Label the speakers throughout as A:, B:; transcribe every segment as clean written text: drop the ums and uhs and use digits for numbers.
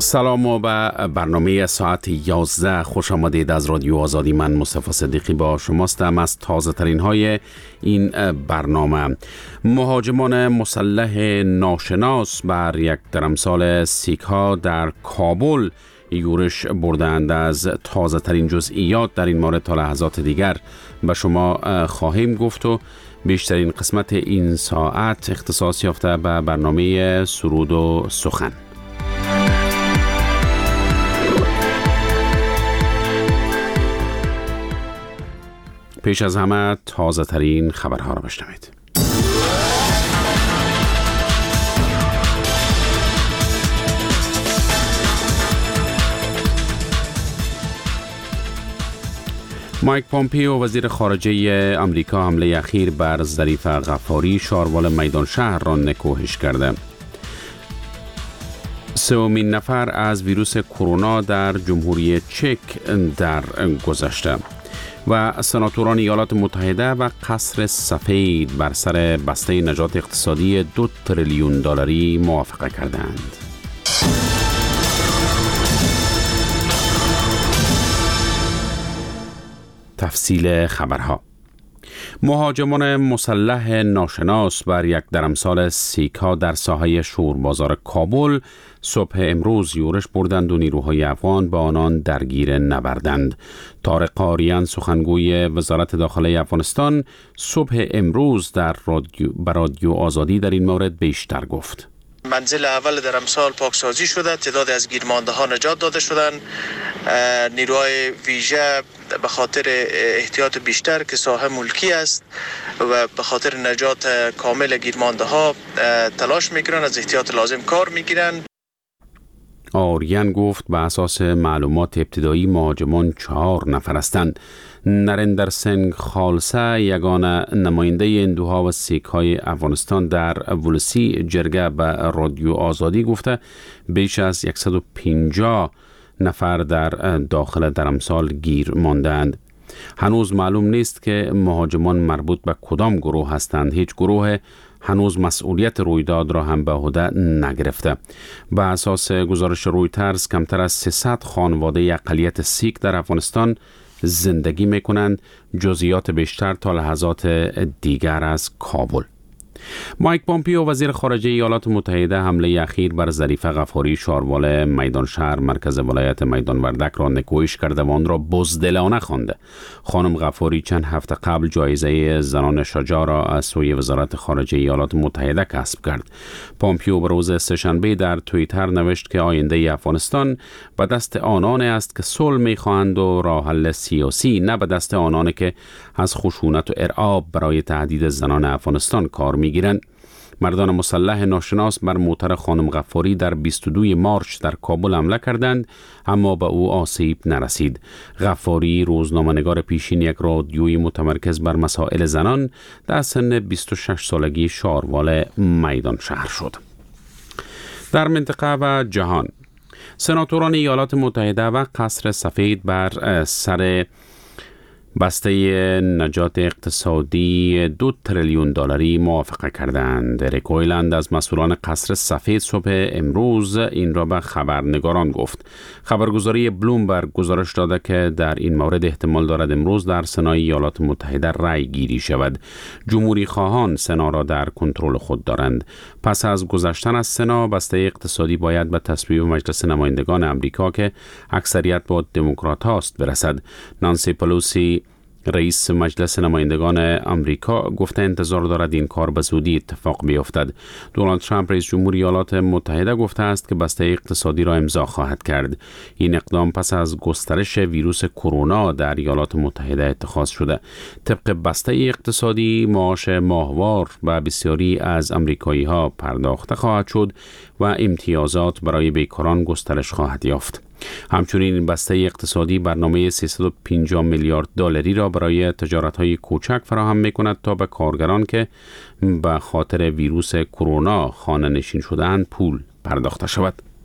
A: سلام و به برنامه ساعت 11 خوش آمدید. از رادیو آزادی من مصطفی صدیقی با شماستم. از تازه ترین های این برنامه: مهاجمان مسلح ناشناس بر یک درمسال سیک ها در کابل یورش بردند. از تازه ترین جزئیات در این مورد تا لحظات دیگر به شما خواهیم گفت و بیشترین قسمت این ساعت اختصاص یافته به برنامه سرود و سخن. پیش از همه تازه ترین خبرها را بشنوید. مایک پومپیو وزیر خارجه آمریکا حمله اخیر بر ظریف غفاری شاروال میدان شهر را نکوهش کرده. سومین نفر از ویروس کرونا در جمهوری چک در گذشته و سناتوران ایالات متحده و قصر سفید بر سر بسته نجات اقتصادی 2 تریلیون دلاری موافقه کردند. تفصیل خبرها: مهاجمان مسلح ناشناس بر یک درمسال سیک ها در ساحه شوربازار کابل صبح امروز یورش بردند و نیروهای افغان با آنان درگیر نبردند. طارق قاریان سخنگوی وزارت داخله افغانستان صبح امروز در رادیو آزادی در این مورد بیشتر گفت.
B: منزل اول درمسال پاکسازی شده، تعداد از گیرمانده ها نجات داده شدند. نیروهای ویژه به خاطر احتیاط بیشتر که ساحه ملکی است و به خاطر نجات کامل گیرمانده ها تلاش میکنند، از احتیاط لازم کار میگیرند.
A: آریان گفت به اساس معلومات ابتدایی مهاجمان 4 نفر هستند. نریندر سنگ خالسه یگانه نماینده هندوها و سیک های افغانستان در ولسی جرگه به رادیو آزادی گفته بیش از 150 نفر در داخل درمسال گیر ماندند. هنوز معلوم نیست که مهاجمان مربوط به کدام گروه هستند. هیچ گروه هنوز مسئولیت رویداد را هم به عهده نگرفته. به اساس گزارش رویترز کمتر از 300 خانواده اقلیت سیک در افغانستان زندگی میکنند. جزئیات بیشتر تا لحظات دیگر از کابل. مایک پومپیو وزیر خارجه ایالات متحده حمله اخیر بر ظریف غفاری شاروال میدان شهر مرکز ولایت میدان وردک را نکوهش کرده و آن را بزدلانه خوانده. خانم غفاری چند هفته قبل جایزه زنان شجاع را از سوی وزارت خارجه ایالات متحده کسب کرد. پومپیو به روز سه‌شنبه در توییتر نوشت که آینده افغانستان به دست آنان است که صلح می‌خواهند و راه حل سیاسی، نه به دست آنان که از خشونت و ارعاب برای تهدید زنان افغانستان کار می‌گیرند. مردان مسلح ناشناس بر موتر خانم غفاری در 22 مارچ در کابل حمله کردند، اما به او آسیب نرسید. غفاری روزنامه‌نگار پیشین یک رادیوی متمرکز بر مسائل زنان در سن 26 سالگی شاروال میدان شهر شد. در منطقه و جهان: سناتوران ایالات متحده و قصر سفید بر سر بسته نجات اقتصادی 2 تریلیون دلاری موافقه کردند. اریک اویلند از مسئولان قصر سفید صبح امروز این را به خبرنگاران گفت. خبرگزاری بلومبرگ گزارش داده که در این مورد احتمال دارد امروز در سنای ایالات متحده رأی گیری شود. جمهوری خواهان سنا را در کنترل خود دارند. پس از گذشتن از سنا، بسته اقتصادی باید به تصویب مجلس نمایندگان آمریکا که اکثریت با دموکرات هاست برسد. نانسی پلوسی رئیس مجلس نمایندگان آمریکا گفته انتظار دارد این کار به زودی اتفاق بیفتد. دونالد ترامپ رئیس جمهوری ایالات متحده گفته است که بسته اقتصادی را امضا خواهد کرد. این اقدام پس از گسترش ویروس کرونا در ایالات متحده اتخاذ شده. طبق بسته اقتصادی معاش ماهوار به بسیاری از آمریکایی ها پرداخته خواهد شد و امتیازات برای بیکاران گسترش خواهد یافت. همچنین این بسته اقتصادی برنامه 350 میلیارد دلاری را برای تجارت‌های کوچک فراهم می‌کند تا به کارگران که به خاطر ویروس کرونا خانه نشین شده‌اند پول پرداخته شود.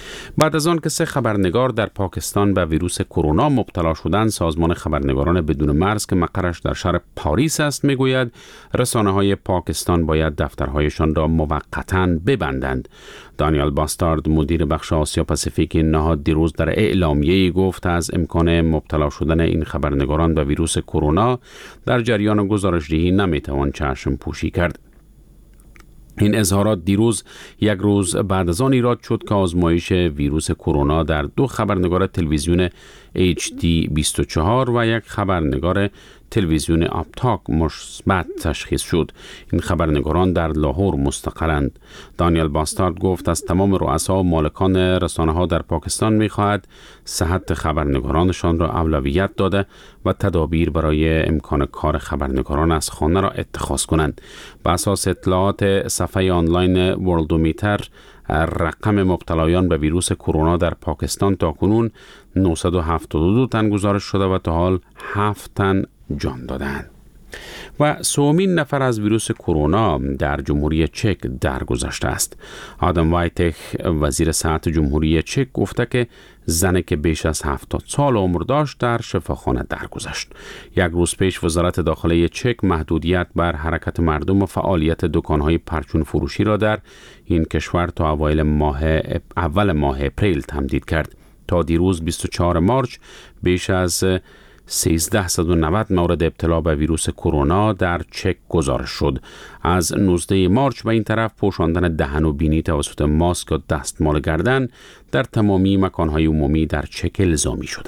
A: بعد از آن که 3 خبرنگار در پاکستان به ویروس کرونا مبتلا شدند، سازمان خبرنگاران بدون مرز که مقرش در شهر پاریس است میگوید رسانه‌های پاکستان باید دفترهایشان را موقتاً ببندند. دانیال باستارد، مدیر بخش آسیا پاسیفیک این نهاد، دیروز در اعلامیه‌ای گفت از امکان مبتلا شدن این خبرنگاران به ویروس کرونا در جریان گزارش‌دهی نمیتوان چشم پوشی کرد. این اظهارات دیروز یک روز بعد از آن ایراد شد که آزمایش ویروس کرونا در 2 خبرنگار تلویزیون HD24 و یک خبرنگار تلویزیون آپتاک مثبت تشخیص شد. این خبرنگاران در لاهور مستقرند. دانیال باستارد گفت از تمام رؤسا و مالکان رسانه‌ها در پاکستان می‌خواهد صحت خبرنگارانشان را اولویت داده و تدابیر برای امکان کار خبرنگاران از خانه را اتخاذ کنند. بر اساس اطلاعات صفحه آنلاین ورلدومیتر، رقم مبتلایان به ویروس کرونا در پاکستان تاکنون 972 تن گزارش شده و تا حال 7 تن جان دادند. و 3مین نفر از ویروس کرونا در جمهوری چک درگذشته است. آدم وایتک، وزیر صحت جمهوری چک، گفته که زنی که بیش از 70 سال عمر داشت در شفاخانه درگذشت. یک روز پیش وزارت داخله چک محدودیت بر حرکت مردم و فعالیت دکان‌های پرچون فروشی را در این کشور تا اول ماه اپریل تمدید کرد. تا دیروز 24 مارچ بیش از 1390 مورد ابتلا به ویروس کرونا در چک گزارش شد. از 19 مارچ به این طرف پوشاندن دهن و بینی توسط ماسک و دستمال گردن در تمامی مکان‌های عمومی در چک الزامی شده.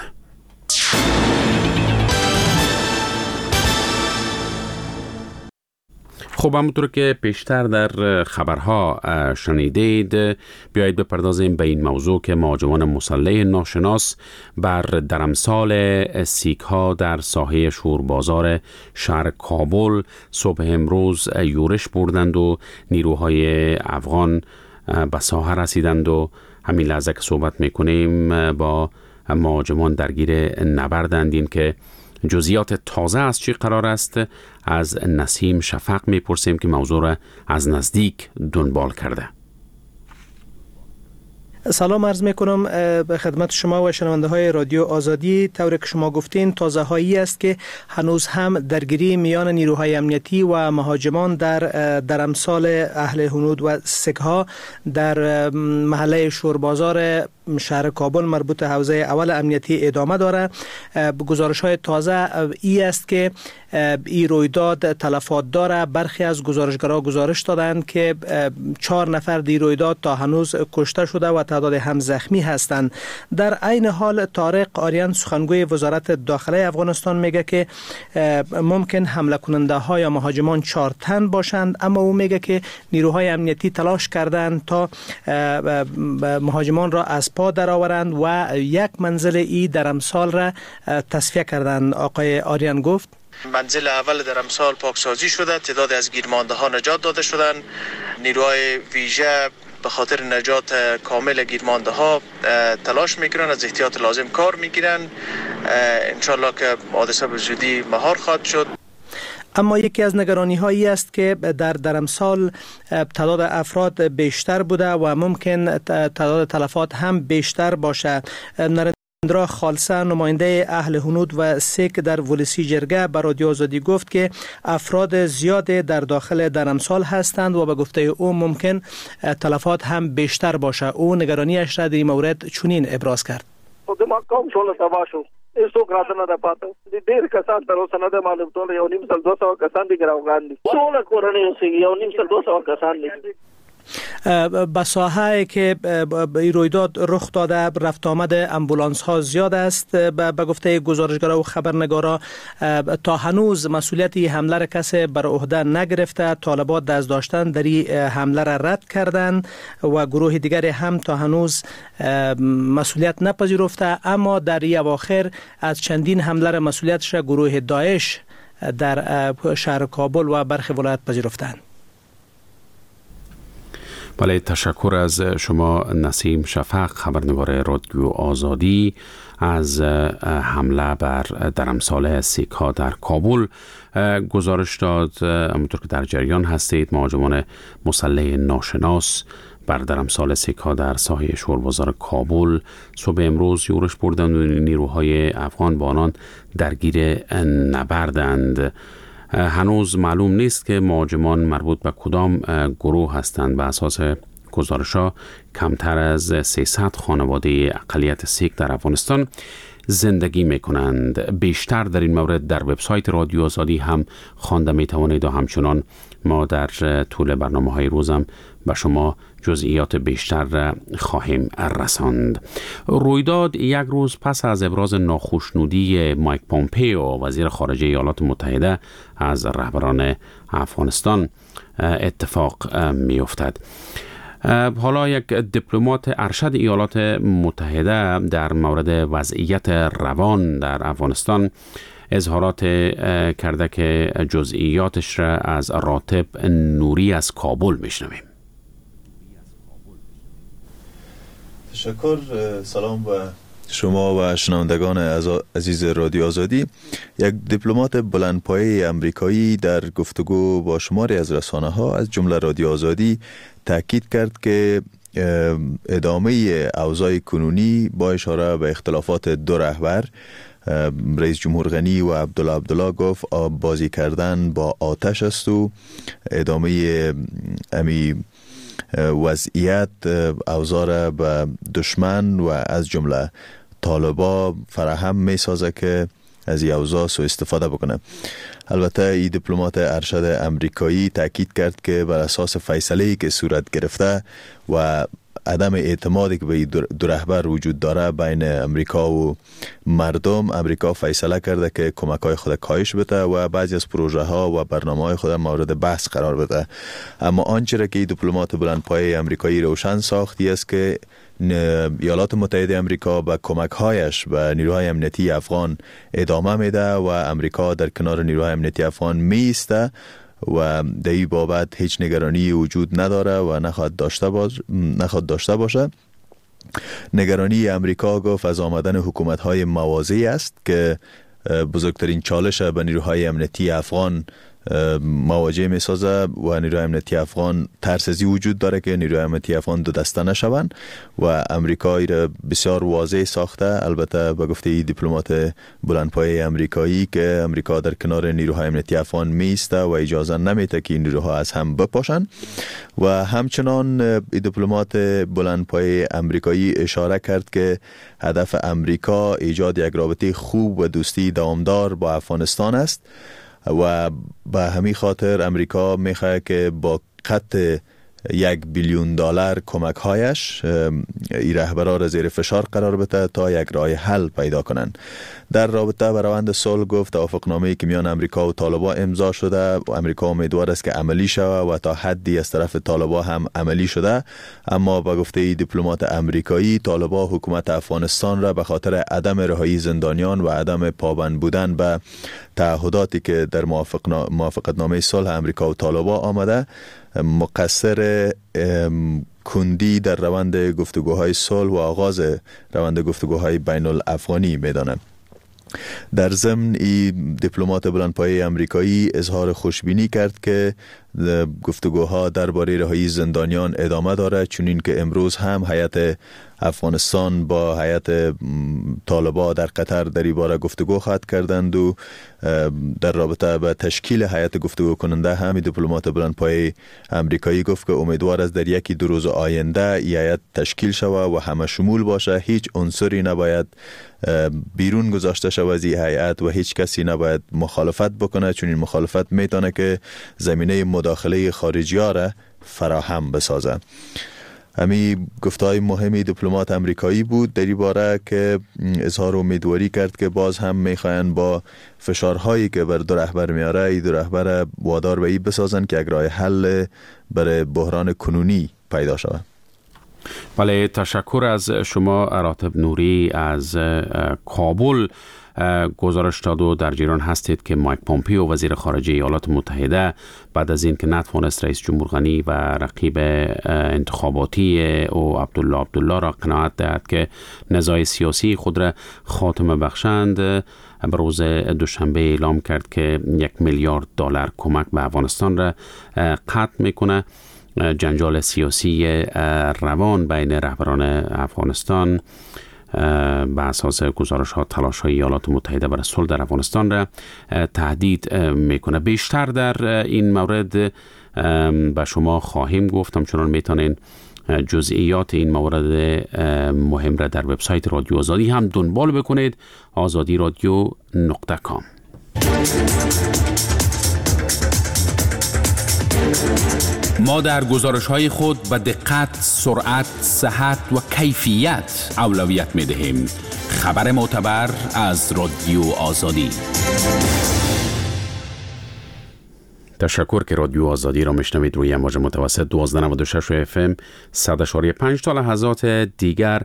A: خب همونطور که پیشتر در خبرها شنیدید، بیایید بپردازیم به این موضوع که مهاجمان مسلح ناشناس بر درمسال سیک ها در ساحه شوربازار شهر کابل صبح امروز یورش بردند و نیروهای افغان به ساحه رسیدند و همین لحظه که صحبت میکنیم با مهاجمان درگیر نبردند. این که جزئیات تازه از چی قرار است از نسیم شفق میپرسیم که موضوع را از نزدیک دنبال کرده.
C: سلام عرض میکنم به خدمت شما و شنونده های رادیو آزادی. طوری که شما گفتین تازه هایی است که هنوز هم درگیری میان نیروهای امنیتی و مهاجمان در درمسال اهل هنود و سیک ها در محله شوربازار شهر کابل مربوط حوزه اول امنیتی ادامه داره. گزارش های تازه ای است که این رویداد تلفات داره. برخی از گزارشگرها گزارش دادند که 4 نفر در رویداد تا هنوز کشته شده و تعداد هم زخمی هستند. در عین حال طارق آریان، سخنگوی وزارت داخله افغانستان، میگه که ممکن حمله کننده ها یا مهاجمان 4 تن باشند، اما او میگه که نیروهای امنیتی تلاش کردند تا مهاجمان را از پا درآورند و یک منزل ای درمسال را تصفیه کردند. آقای آریان گفت
B: منزل اول درمسال پاکسازی شده، تعداد از گیرمانده ها نجات داده شدند. نیروهای ویژه به خاطر نجات کامل گیرمانده ها تلاش میکنن، از احتیاط لازم کار میگیرن. انشالله که حادثه به زودی مهار خواهد شد.
C: اما یکی از نگرانی هایی است که در درمسال تعداد افراد بیشتر بوده و ممکن تعداد تلفات هم بیشتر باشه. نریندرا خالسه، نماینده اهل هنود و سیک در ولسی جرگه، به رادیو آزادی گفت که افراد زیاد در داخل درمسال هستند و به گفته او ممکن تلفات هم بیشتر باشه. او نگرانیش را در این مورد چنین ابراز کرد.
D: ایسو کراتنه ده پاته ډیر کسان تر اوسه نه ده معلوم. ټول 1.5-200 کسان دي ګراوګان دي. ټول کورنۍ اوسه 1.5-200 کسان دي.
C: به ساحه که رویداد رخ داده رفت آمد امبولانس ها زیاد است. به گفته گزارشگرا و خبرنگارا تا هنوز مسئولیت حمله را کسی بر عهده نگرفته. طالبات دست داشتن در این حمله را رد کردند و گروه دیگری هم تا هنوز مسئولیت نپذیرفته، اما در این اواخر از چندین حمله را مسئولیتش گروه داعش در شهر کابل و برخی ولایت پذیرفتند.
A: بله، تشکر از شما نسیم شفق، خبرنگار رادیو آزادی، از حمله بر درمسال سیک ها در کابل گزارش داد. همونطور که در جریان هستید، مهاجمان مسلح ناشناس بر درمسال سک‌ها در ساحه شوربازار کابل صبح امروز یورش بردند و نیروهای افغان با آنان درگیر نبردند. هنوز معلوم نیست که مهاجمان مربوط به کدام گروه هستند. به اساس گزارش‌ها کمتر از 300 خانواده اقلیت سیک در افغانستان زندگی میکنند. بیشتر در این مورد در وبسایت رادیو آزادی هم خوانده میتوانید و همچنان ما در طول برنامه‌های روزم به شما جزئیات بیشتر خواهیم رساند. رویداد یک روز پس از ابراز ناخوشنودی مایک پومپئو وزیر خارجه ایالات متحده از رهبران افغانستان اتفاق میافتد. حالا یک دیپلمات ارشد ایالات متحده در مورد وضعیت روان در افغانستان اظهارات کرده که جزئیاتش را از راتب نوری از کابل میشنویم.
E: تشکر. سلام و شما و شنوندگان عزیز رادیو آزادی. یک دیپلمات بلندپایه امریکایی در گفتگو با شماری از رسانه‌ها از جمله رادیو آزادی تاکید کرد که ادامه اوضاع کنونی با اشاره به اختلافات دو رهبر رئیس جمهور غنی و عبدالله گفت بازی کردن با آتش است و ادامه امی وضعیت اوضاع را به دشمن و از جمله طالبا فراهم می سازه که از این اوضاع سوء استفاده بکنه. البته این دیپلمات ارشد امریکایی تاکید کرد که بر اساس فیصله‌ای که صورت گرفته و عدم اعتمادی که به دو رهبر وجود داره بین امریکا و مردم، امریکا فیصله کرده که کمک‌های خود کاهش بده و بعضی از پروژه ها و برنامه‌های خود مورد بحث قرار بده. اما آنچه را که دیپلمات بلندپایه امریکایی روشن ساختی است که ایالات متحده امریکا به کمک‌هایش به نیروهای امنیتی افغان ادامه میده و امریکا در کنار نیروهای امنیتی افغان میسته و در این بابت هیچ نگرانی وجود نداره و نخواهد داشته باشه. نگرانی امریکا گفت از آمدن حکومت‌های موازی است که بزرگترین چالش به نیروهای امنیتی افغان مواجه می سازه و نیروهای امنیتی افغان ترسزی وجود داره که نیروهای امنیتی افغان دو دسته نشوند و امریکا را بسیار واضح ساخته. البته به گفته دیپلمات بلندپایه امریکایی که امریکا در کنار نیروهای امنیتی افغان میسته و اجازه نمیده که نیروها از هم بپاشن و همچنان دیپلمات بلندپایه امریکایی اشاره کرد که هدف امریکا ایجاد یک رابطه خوب و دوستی دوامدار با افغانستان است و به همین خاطر امریکا میخواد که با قطع $1 بیلیون کمک هایش این رهبران را زیر فشار قرار بده تا یک راه حل پیدا کنند. در رابطه با روند صلح گفت توافقنامه‌ای که میان امریکا و طالبا امضا شده و امریکا امیدوار است که عملی شود و تا حدی از طرف طالبا هم عملی شده. اما با گفته دیپلمات امریکایی طالبا حکومت افغانستان را به خاطر عدم رهایی زندانیان و عدم پابند بودن به تعهداتی که در موافقتنامه صلح امریکا و طالبا آمده مقصر کندی در روند گفتگوهای صلح و آغاز روند گفتگوهای بین الافغانی میدانند. در ضمن این دیپلمات بلندپایه امریکایی اظهار خوشبینی کرد که گفتگوها درباره رهایی زندانیان ادامه داره، چون که امروز هم هیئت افغانستان با هیئت طالبا در قطر در این باره گفتگو خواهد کردند و در رابطه با تشکیل هیئت گفتگو کننده هم دیپلمات بلندپایه امریکایی گفت که امیدوار است در یکی دو روز آینده این هیئت تشکیل شود و همه شمول باشه. هیچ عنصری نباید بیرون گذاشته شود از این هیئت و هیچ کسی نباید مخالفت بکنه، چون این مخالفت میتونه که زمینه مداخله خارجی ها را فراهم بسازه. همین گفتهای مهمی دیپلمات امریکایی بود در این باره که اظهار امیدواری کرد که باز هم میخواین با فشارهایی که بر دو رهبر میاره این دو رهبر وادار به این بسازن که یک راه حل برای بحران کنونی پیدا شود.
A: بله، تشکر از شما راتب نوری از کابل. گزارش داد و در جریان هستید که مایک پومپئو وزیر خارجه ایالات متحده بعد از این که نتوانست رئیس جمهور غنی و رقیب انتخاباتی او عبدالله را قناعت دهد که نزاع سیاسی خود را خاتمه بخشند، به روز دوشنبه اعلام کرد که $1 میلیارد کمک به افغانستان را قطع میکنه جنجال سیاسی روان بین رهبران افغانستان به اساس گزارش‌ها تلاش‌های ایالات متحده برای صلح در افغانستان را تهدید میکنه. بیشتر در این مورد به شما خواهیم گفت، همچنان میتونین جزئیات این مورد مهم را در وبسایت رادیو آزادی هم دنبال بکنید، azadiradio.com. ما در گزارش‌های خود به دقت، سرعت، صحت و کیفیت اولویت می‌دهیم. خبر معتبر از رادیو آزادی. تشکر که رادیو آزادی را میشنوید روی امواج متوسط 1296 FM 100.5 تا لحظات دیگر.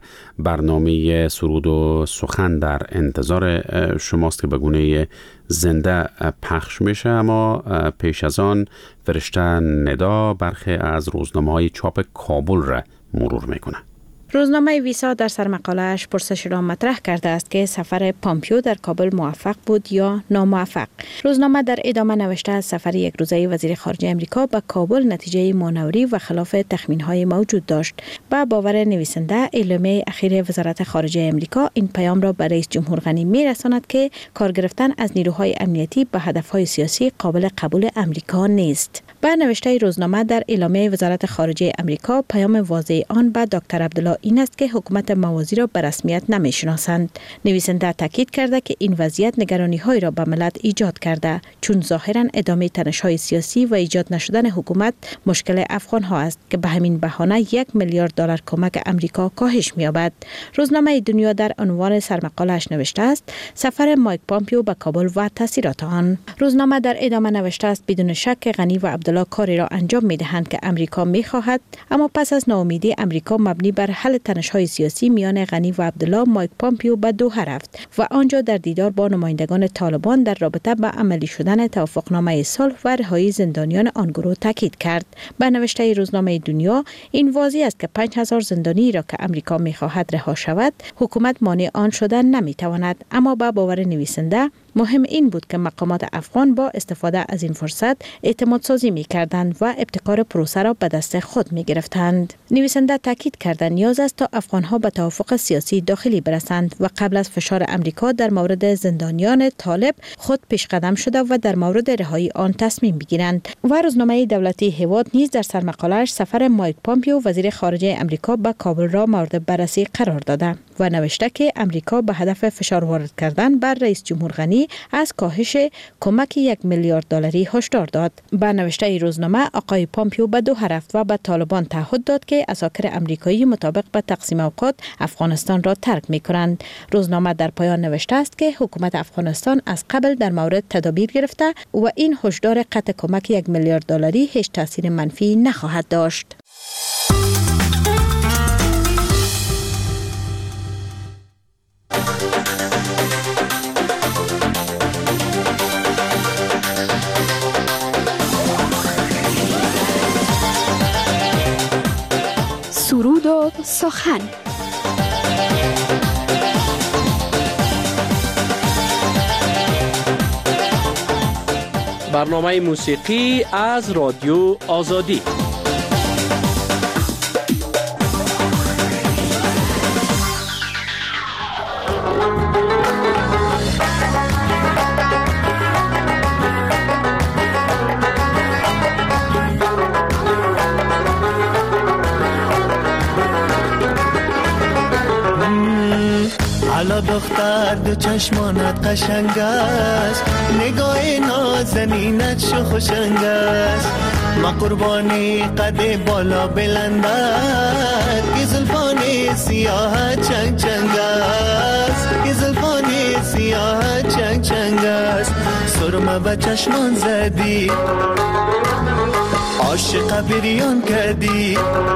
A: برنامه سرود و سخن در انتظار شماست که به گونه زنده پخش میشه، اما پیش از آن فرشته ندا برخی از روزنامه‌های چاپ کابل را مرور میکنه.
F: روزنامه ویسا در سرمقاله‌اش پرسش را مطرح کرده است که سفر پامپیو در کابل موفق بود یا ناموفق. روزنامه در ادامه نوشته است سفر یک روزه وزیر خارجه امریکا به کابل نتیجه مانوری و خلاف تخمین‌های موجود داشت. با باور نویسنده، اعلامیه اخیر وزارت خارجه امریکا این پیام را به رئیس جمهور غنی می‌رساند که کار گرفتن از نیروهای امنیتی به هدف‌های سیاسی قابل قبول امریکا نیست. با نوشته روزنامه در اعلامیه وزارت خارجه امریکا، پیام واضح آن به دکتر عبدالله این است که حکومت موازی را به رسمیت نمی‌شناسند. نویسنده تاکید کرده که این وضعیت نگرانی‌های را به ملت ایجاد کرده، چون ظاهراً ادامه تنش‌های سیاسی و ایجاد نشدن حکومت مشکل افغان‌ها است که به همین بهانه $1 میلیارد کمک امریکا کاهش می‌یابد. روزنامه دنیا در عنوان سرمقاله‌اش نوشته است سفر مایک پامپیو به کابل و تاثیرات آن. روزنامه در ادامه نوشته است بدون شک غنی و عبدالله کاری را انجام می‌دهند که امریکا می‌خواهد، اما پس از ناامیدی امریکا مبنی بر حل تنش‌های سیاسی میان غنی و عبدالله، مایک پامپیو به دوحه رفت و آنجا در دیدار با نمایندگان طالبان در رابطه با عملی شدن توافقنامه صلح و رهایی زندانیان آن گروه تاکید کرد. به نوشته روزنامه دنیا، این واضح است که 5000 زندانی را که امریکا می‌خواهد رها شود، حکومت مانع آن شدن نمی‌تواند. اما با باور نویسنده، مهم این بود که مقامات افغان با استفاده از این فرصت اعتماد سازی می‌کردند و ابتکار پروسه را به دست خود می‌گرفتند. نویسنده تاکید کرد نیاز است تا افغان‌ها به توافق سیاسی داخلی برسند و قبل از فشار امریکا در مورد زندانیان طالب خود پیشقدم شده و در مورد رهایی آن تصمیم بگیرند. و روزنامه دولتی هواد نیز در سرمقاله‌اش سفر مایک پامپیو وزیر خارجه امریکا به کابل را مورد بررسی قرار داده و نوشته که امریکا به هدف فشار وارد کردن بر رئیس جمهور غنی از کاهش کمک $1 میلیارد هشدار داد. با نوشته روزنامه، آقای پامپیو به دوحه رفت و به طالبان تعهد داد که اساکر امریکایی مطابق به تقسیم اوقات افغانستان را ترک می‌کنند. روزنامه در پایان نوشته است که حکومت افغانستان از قبل در مورد تدابیر گرفته و این هشدار قطع کمک $1 میلیارد هیچ تاثیر منفی نخواهد داشت.
G: سرود و سخن.
H: برنامه موسیقی از رادیو آزادی.
I: حالا دختر دو چشمانت قشنگ است، نگاه نازنینت شو خوشنگ است. ما قربانی قد بالا بلندت، که زلفان سیاهت چنگ چنگ است، که زلفان سیاهت چنگ چنگ است. سرمه به چشمان زدی، عاشق بریان کردی،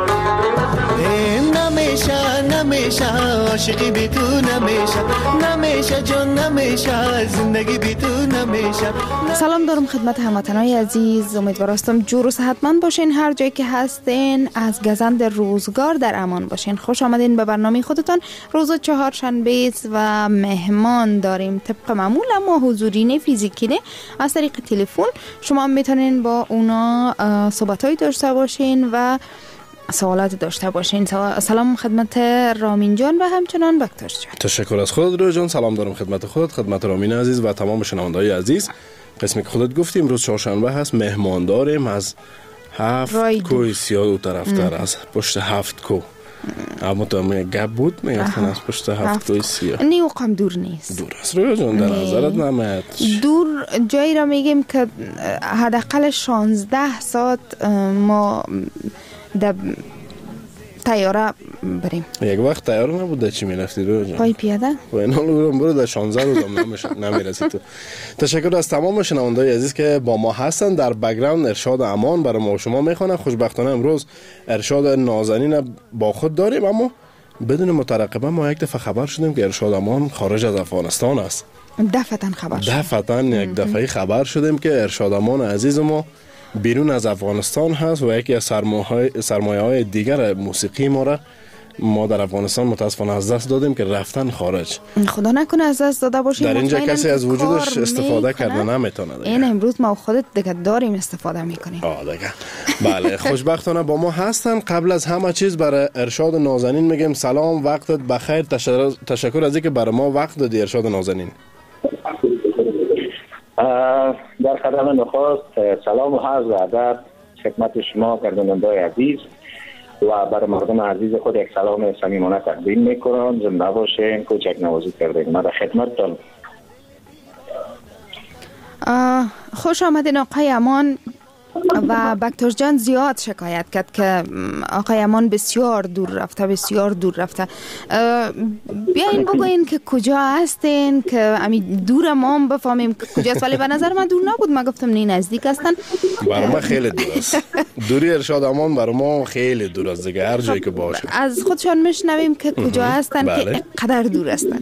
I: نمیشه عاشقی بی تو نمیشه جان نمیشه زندگی بی تو نمیشه.
G: سلام دارم خدمت هموطنای عزیز، امیدوارم جور و صحتمند باشین، هر جایی که هستین از گزند روزگار در امان باشین. خوش آمدین به برنامه خودتان. روز چهارشنبه و مهمان داریم طبق معمول، اما حضوری نه، فیزیکی نه، از طریق تلفن شما میتونین با اونا صحبت‌های داشته باشین و سوالات داشته باشین. سلام خدمت رامین جان و همچنان بکتاش جان.
J: تشکر از خودت روی جان. سلام دارم خدمت خودت، خدمت رامین عزیز و تمام شنونده‌های عزیز. قسمی که خودت گفتی امروز چهارشنبه هست، مهمان داریم از 7 کوه سیاه دو طرفتر، از پشت 7 کوه. اما تو هم گپ بود میگفتن از پشت 7 کوه سیاه.
G: نیو قم دور نیست.
J: دور است روی جان، در نظرت نمید
G: دور جایی را میگیم که حداقل 16 ساعت ما در تیاره بریم.
J: یک وقت تیاره نبوده چی میرفتی روی جان؟
G: پای پیاده؟
J: و اینا رو برو در 16 روز هم نمیرسی تو. تشکر از تمام شنونده‌های عزیز که با ما هستن. در بک‌گراند ارشاد امان برای ما شما میخونه. خوشبختانه امروز ارشاد نازنین با خود داریم، اما بدون مترقبه ما یک دفعه خبر شدیم که ارشاد امان خارج از افغانستان است.
G: دفعتاً
J: یک دفعه خبر شدیم که ارشاد امان عزیز ما بیرون از افغانستان هست و یکی از سرمایه‌های دیگر موسیقی ما در افغانستان متاسفانه از دست دادیم که رفتن خارج.
G: خدا نکنه از دست داده باشیم.
J: در اینجا کسی از وجودش استفاده کرده نمیتونه.
G: این امروز ما خودت دیگه داریم استفاده میکنیم.
J: دیگه. بله، خوشبختانه با ما هستن. قبل از همه چیز برای ارشاد نازنین میگم سلام، وقتت بخیر. تشکر از اینکه برای ما وقت دادی ارشاد نازنین.
K: در قدم نخست سلام و عرض ادب خدمت شما گرداننده‌های عزیز و برای مردم عزیز خود یک سلام صمیمانه تقدیم میکنم. زنده باشین، کوچک نوازی کردین. من در خدمتتون.
G: خوش آمدین آقای امان. و بکتور جان زیاد شکایت کرد که آقای امان بسیار دور رفته. بیاین بگوین که کجا هستین که امی دور ما هم بفهمیم کجاست. ولی به نظر من دور نبود، من گفتم نه نزدیک هستن.
J: برای ما خیلی دور است. دوری ارشاد امان برای ما خیلی دور است دیگه، هر جایی که باشه.
G: از خودشان میشنویم که کجا هستن. بله. که قدر دور هستن.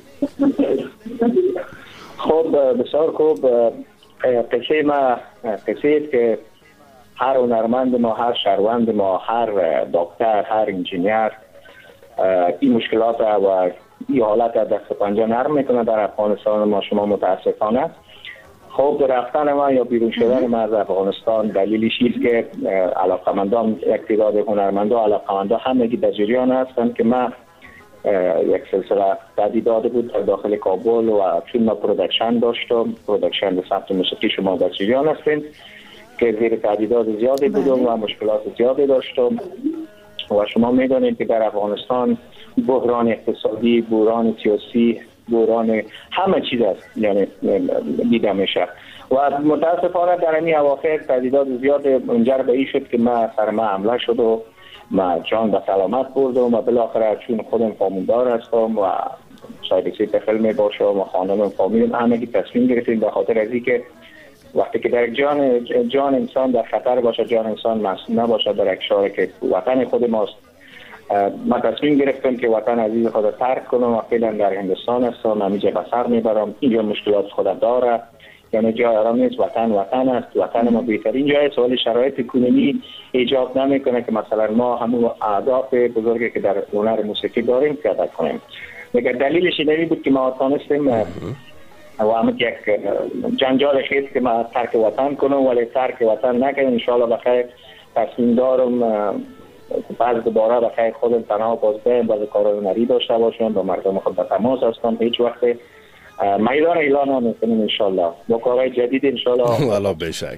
K: خب بسیار خوب. قصه ما قصه که هر هنرمند ما، هر شهروند ما، هر دکتر، هر انجینیر این مشکلات و این حالت دست پنجه نرم میکنه در افغانستان ما. شما متاسفانه خب رفتن ما یا بیرون شدن ما از افغانستان دلیلش است که علاقمندان، یک تعداد هنرمندا علاقمندا همگی در جریان هستند که ما یک سلسله تدیدات بود در داخل کابل و چون ما پرودکشن داشتم، پرودکشن ثبت موسیقی شما در جریان هستین که زیر تهدیدات زیادی بودم و مشکلات زیادی داشتم و شما میدونید که در افغانستان بحران اقتصادی، بحران سیاسی، بحران همه چیز است، یعنی دیده میشه و متاسفانه در این اواخر تهدیدات زیاد منجر به این شد که سر ما حمله شد و ما جان به سلامت بردم و بالاخره چون خودم فامیلدار هستم و شاید سی تخل می باشم و خانم فامیلم همگی تصمیم گرفتیم به خاطر از اینکه وقتی که در جان انسان در خطر باشه، جان انسان مسئول نباشه در یک شهر که وطن خود ماست، ما تصمیم گرفتم که وطن عزیز خود ترک کنم و فعلا در هندوستان هستم. همینجا به سر میبرم. اینجا مشکلات خود داره، یعنی جای آرام نیست. وطن است، وطن ما بهترین جای است، ولی شرایط کنونی ایجاب نمیکنه که مثلا ما همون اهداف بزرگی که در هنر موسیقی داریم پیاده کنیم. مگر دلیلش این بود که ما تونستیم و همه یک جنجال خیلی که ما ترک وطن کنم، ولی ترک وطن نکنم. انشاءالله بخیر تصمیم دارم بعض دوباره بخیر خودم تنها باز برم، بعض کارهای هنری داشته باشم، با مردم خود به تماس هستم. هیچ وقت میدان اعلان نمیکنیم انشاءالله با کارهای جدید انشاءالله.
J: والا بشک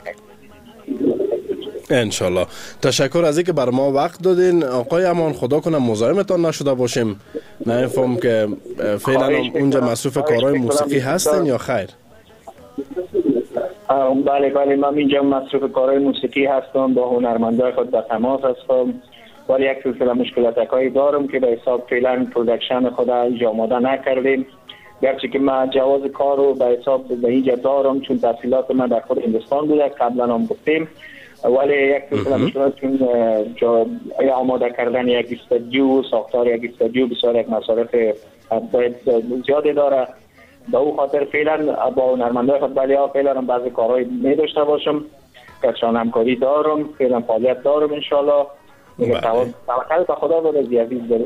J: انشاءالله. تشکر از اینکه بر ما وقت دادین آقای امان. خدا کنه مزاحمتان نشده باشیم. نمیفهم که فعلا اونجا مصروف کارهای موسیقی هستین یا خیر؟
K: بله من اینجا مصروف کارهای موسیقی هستم، با هنرمندای خود به تماس هستم، ولی یک سلسله مشکلاتایی دارم که به حساب فعلا پرودکشن خود اینجا آماده نکردیم. گرچه که من جواز کار رو به حساب به اینجا دارم چون تحصیلات من در خود هندوستان بوده، قبلا هم گفتیم، ولی یک سلسله مشکلات چون آماده کردن یک استودیو، ساختار یک استودیو بسیار یک مصارف زیادی داره. به او خاطر فعلا با هنرمندای خود فعلا هم بعضی کارهای می داشته باشم که چون همکاری دارم، فعلا فعالیت دارم انشالله. توکل به خدا بود عزیز دارم.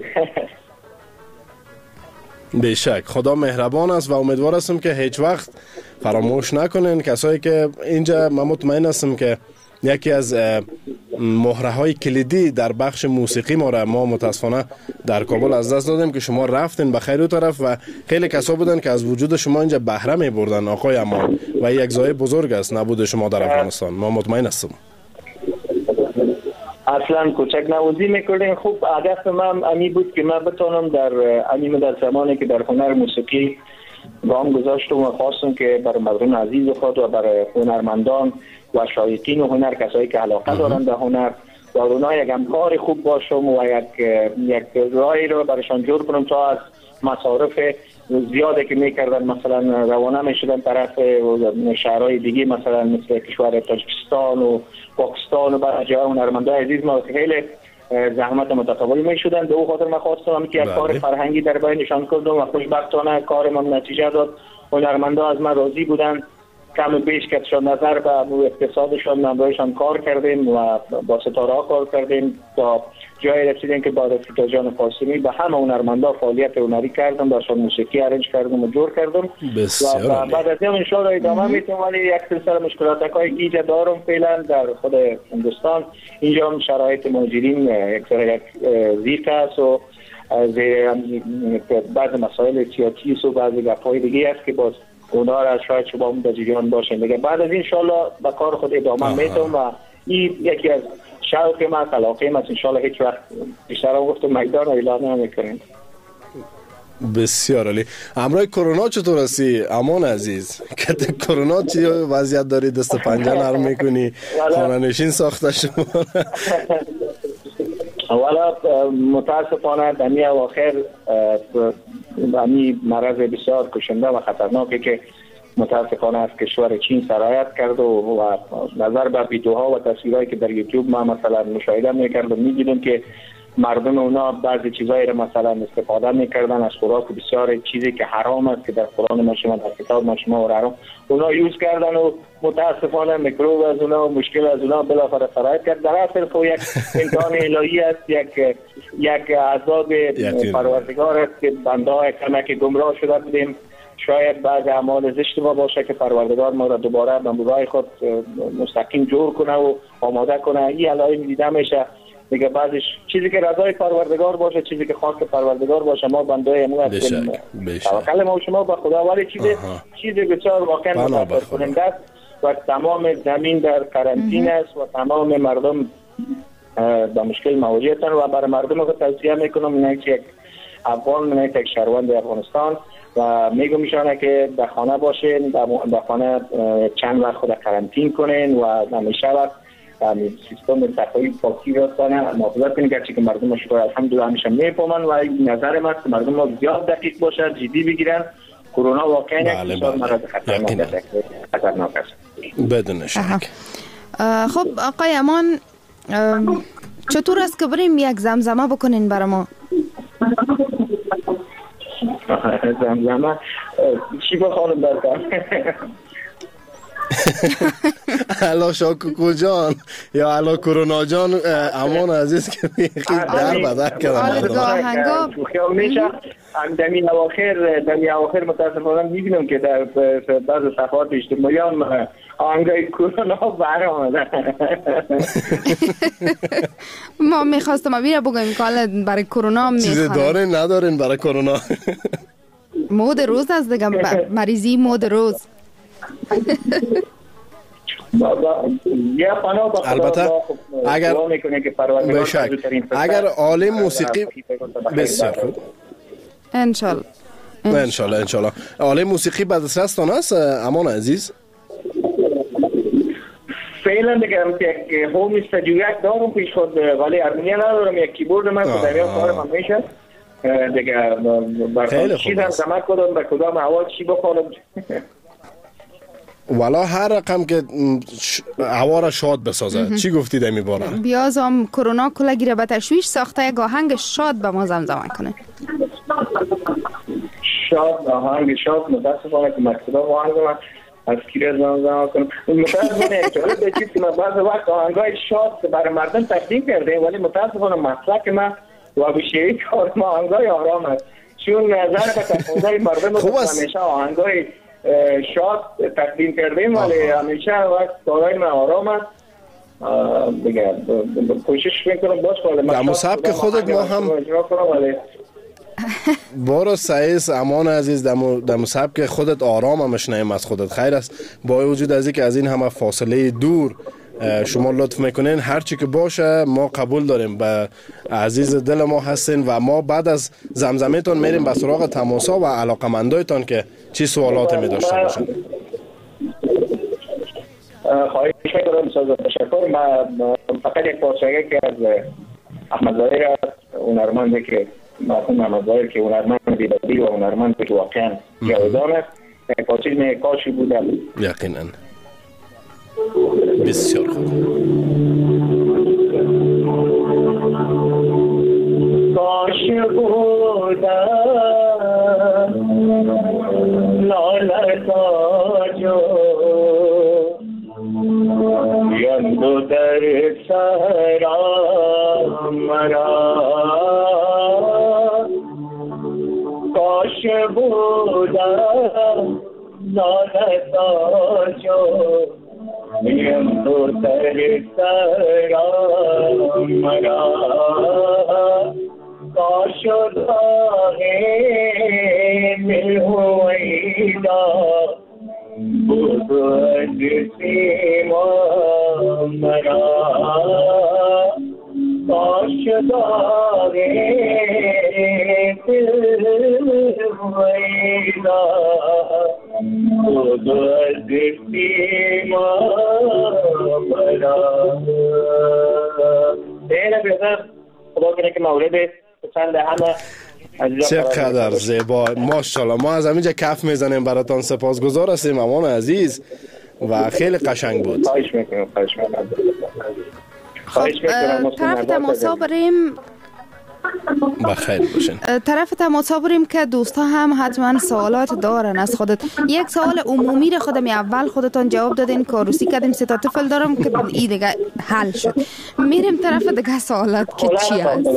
J: بیشک خدا مهربان است و امیدوار هستم که هیچ وقت فراموش نکنین کسایی که اینجا. من مطمئن هستم که یکی از مهره های کلیدی در بخش موسیقی ما متاسفانه در کابل از دست دادیم که شما رفتین به خیر طرف و خیلی کسا بودن که از وجود شما اینجا بهره می بردن آقای امان و یک زای بزرگ است نبود شما در افغانستان. ما مطمئن هستم.
K: اصلا کوچک نوازی میکردیم. خوب هدف من امی بود که من بتونم در زمانی که در هنر موسیقی گام گذاشتم و خواستم که برای مردم عزیز خود و برای هنرمندان و شایقین هنر، کسایی که علاقه دارن به هنر و اونا یک همکار خوب باشم و یک راهی رو برایشان جور کنم تا از مصارف زیاده که میکردن مثلا روانه میشدن طرف شهرهای دیگه مثلا مثل کشور تاجیکستان و پاکستان و برای جای هنرمندای عزیز ما خیلی زحمت متقابل میشدن. به او خاطر من خواستم که یک کار فرهنگی در بینشان کردم و خوشبختانه کارم نتیجه داد. هنرمندا از من راضی بودن، کم و بیش کتشان نظر به اقتصادشان نمرایشان کار کردیم و با ستاره ها کار کردیم تا جایی رسیدیم که با رفیق جان قاسمی به همه هنرمندا فعالیت هنری کردم، برشان موسیقی ارنج کردم و جور کردم و بعد از این ان شاء الله ادامه میتونم. ولی یک سلسله مشکلات‌های ایجاد دارم فعلا در خود هندوستان. اینجا هم شرایط مهاجرین یک زیست است و بعض مسائل سیاسی و بعضی گپ‌های دیگه است که باز اونا را شاید شما هم در جریان باشین دیگه. بعد از این انشالله به کار خود ادامه میتونم و این یکی از شوق من، علاقه من. انشالله هیچ وقت بیشتر هم گفتم میدان اعلان نمیکنیم.
J: بسیار عالی. امروز کرونا چطور هستی امان عزیز؟ که کرونا چی وضعیت داری؟ دست پنجه نرم میکنی؟ خانه نشین ساخته شما؟
K: اولا متاسفانه دمی اواخر دمی مرض بسیار کشنده و خطرناکی که متاسفانه از کشور چین سرایت کرد و نظر به ویدیوها و تصویرهایی که در یوتیوب ما مثلا مشاهده میکردم میدیدم که مردم اونا بعضی چیزایی رو مثلا استفاده میکردن از خوراک بسیار چیزی که حرام است که در قرآن ما شما در کتاب ما شما حرام اونا یوز کردن و متاسفانه میکروب از اونا و مشکل از اونا بالاخره سرایت کرد. در اصل خو یک امکان الهی است، یک عذاب پروردگار است که بنده های کمک گمراه شده بودیم. شاید بعض اعمال زشت ما باشه که پروردگار ما را دوباره به راه خود مستقیم جور کنه و آماده کنه. این الهی میدیده میشه دیگه. بعضش چیزی که رضای پروردگار باشه، چیزی که خواست پروردگار باشه، ما بنده‌های امو هستیم. توکل ما و شما به خدا. ولی چیزی بسیار واقعا متاثر کننده است و تمام زمین در قرنطینه است و تمام مردم با مشکل مواجه هستند و برای مردم خود توصیه میکنم اینه که یک افغان من یک شهروند افغانستان و میگم ایشانه که در خانه باشین، در خانه چند وقت خود قرنطین کنین و همیشه وقت سیستم صفایی پاکی راستانه محافظت کنید. گرچه که مردم شکر الحمدلله همیشه میفهمن و نظر من که مردم ما زیاد دقیق باشن، جدی بگیرن. کرونا واقعا یک بسیار مرض خطرناک است
J: بدون شک.
G: خب آقای امان، چطور است که بریم یک زمزمه بکنین برای ما؟
K: زمزمه چی بخوانم برکن؟
J: الا شاکوکو جان یا الا کرونا جان امان عزیز که در بدر کردم
K: خیال میشه. دمی اواخر متاسفانه میبینم که در بعض صفحات اجتماعی هم آهنگای کرونا بر آمده.
G: ما میخواستم بیره بگویم که برای کرونا
J: چیزی دارین ندارین برای کرونا؟
G: مود روز از دیگه، مریضی مود روز.
J: البته اگر عالم موسیقی بسیار خوب انشالله عالم موسیقی به دسترستان است امان عزیز؟
K: فعلا دیگه یک هوم استودیو یک دارم پیش خود ولی ارمنی ندارم. یک کیبورد من کدامیا کارم هم میشه دیگه. برای چیزم زمان کدام به کدام حوال چی بخوانم
J: والا هر رقم که هوا را شاد بسازه. چی گفتید امی باره؟
G: بیاز هم کرونا کلا گیره به تشویش ساخته یک آهنگ شاد به ما زمزمه کنه.
K: شاد آهنگ شاد متاسفانه که مکتوب آهنگ من از کیره زمزمه کنم. متاسفانه اکتوری به چیز که من بعض وقت آهنگای شاد برای مردم تقدیم کرده ولی متاسفانه مسلک من و بشیری کار ما آهنگای آرام است. چون نظر به تقاضای مردم همیشه آهنگای شاد تقدیم کردیم ولی همیشه وقت کارهای من آرام است دیگه کوشش میکنم باز کنم
J: در مسابقه خودت ما هم بارو سعیس امان عزیز در مسابقه خودت آرام هم مشنیم از خودت خیر است با وجود از اینکه از این همه فاصله دور شما لطف میکنین هر چی که باشه ما قبول داریم به عزیز دل ما هستین و ما بعد از زمزمه‌تون میریم به سراغ تماسا و علاقمندایتان که چی سوالاتی می داشته باشن.
K: خواهش میکنم سازا تشکر. من فقط یک پرسش که از احمد ظاهر هنرمندی که مرحوم احمد ظاهر که هنرمند بی‌بدیل و هنرمند که واقعا جاودان است پرسش کاشی بودم.
J: یقینا بسیار خوب.
K: کاش بودم لالتا یندو در سرا مرا کاش بودم لالتا یندو در سرا مرا کاش داغے دل ہوئیدا بود سیما مرا کاش داغے دل ہوئیدا بود سیما مرا. دیگه بذار خدا کنه که مورد پسند همه.
J: چقدر زیبا ماشاءالله. ما از همینجا کف میزنیم براتان. سپاسگزار هستیم امان عزیز و خیلی قشنگ بود.
K: خواهش میکنم.
G: طرف تماسا بریم
J: بخیر باشین.
G: طرف تماسا بریم که دوستا هم حتما سوالات دارن از خودت. یک سوال عمومی رو خودم اول خودتان جواب دادین که عروسی کردیم 3 تا طفل دارم که این دیگه حل شد. میریم طرف دیگه سوالات که چی هست.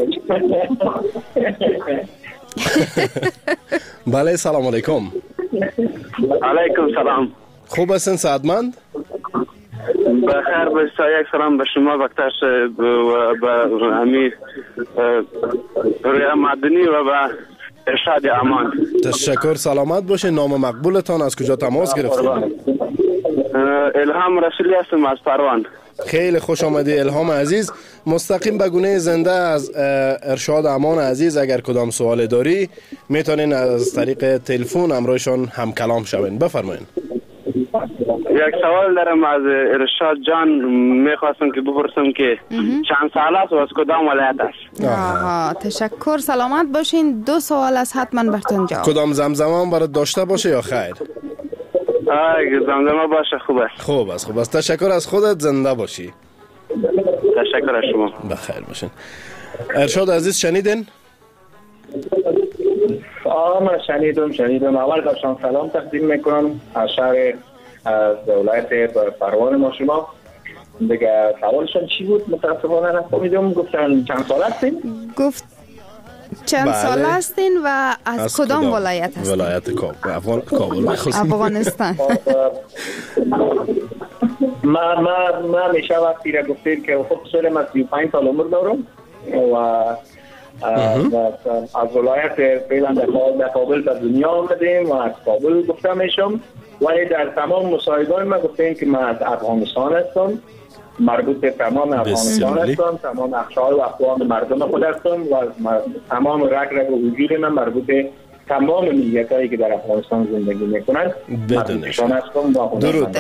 J: بله سلام علیکم.
L: علیکم سلام.
J: خوب هستین سعادتمند؟
L: بخیر بسیار. یک سلام به شما وقتش به امیر رویا مدنی و به ارشاد امان.
J: تشکر. سلامت باشه. نام مقبولتان از کجا تماس گرفتید؟
L: الهام رسولی هستم از پروان.
J: خیلی خوش آمدی الهام عزیز. مستقیم به گونه زنده از ارشاد امان عزیز اگر کدام سوال داری میتونین از طریق تلفن همراهشان هم کلام شوین. بفرمایید.
L: یک سوال دارم از ارشاد جان. میخواستم که بپرسم که چند سال است و از کدام ولایت است؟
G: تشکر. سلامت باشین. 2 سوال است حتما براتون جواب.
J: کدام زمزمه هم برات داشته باشه یا خیر؟
L: زمزمه باشه. خوب است.
J: تشکر از خودت. زنده باشی.
L: تشکر از شما.
J: بخیر باشین. ارشاد عزیز شنیدین؟
K: من شنیدم. اول داشتم سلام تقدیم میکنم از شهر از ولایت پروان ما شما. دیگه سوالشون چی بود متاسفانه نفهمیدم. گفتن چند سال هستین؟
G: گفت چند سال هستین و از کدام ولایت هستین؟
J: ولایت کابل
G: افغانستان.
K: من میشه وقتی را گفتید که خب سال من 35 سال عمر دارم و از ولایت فعلا در کابل به دنیا آمدیم و از کابل گفتم میشم. ولی در تمام مصاحبه‌های من گفتیم که من از افغانستان هستم. مربوط به تمام افغانستان هستم. تمام اقشار و اقوام مردم خود هستم و تمام رگ وجود من مربوط به تمام ملیت‌هایی که در افغانستان زندگی میکنن.
J: بدونشان
K: هستم.
J: درود.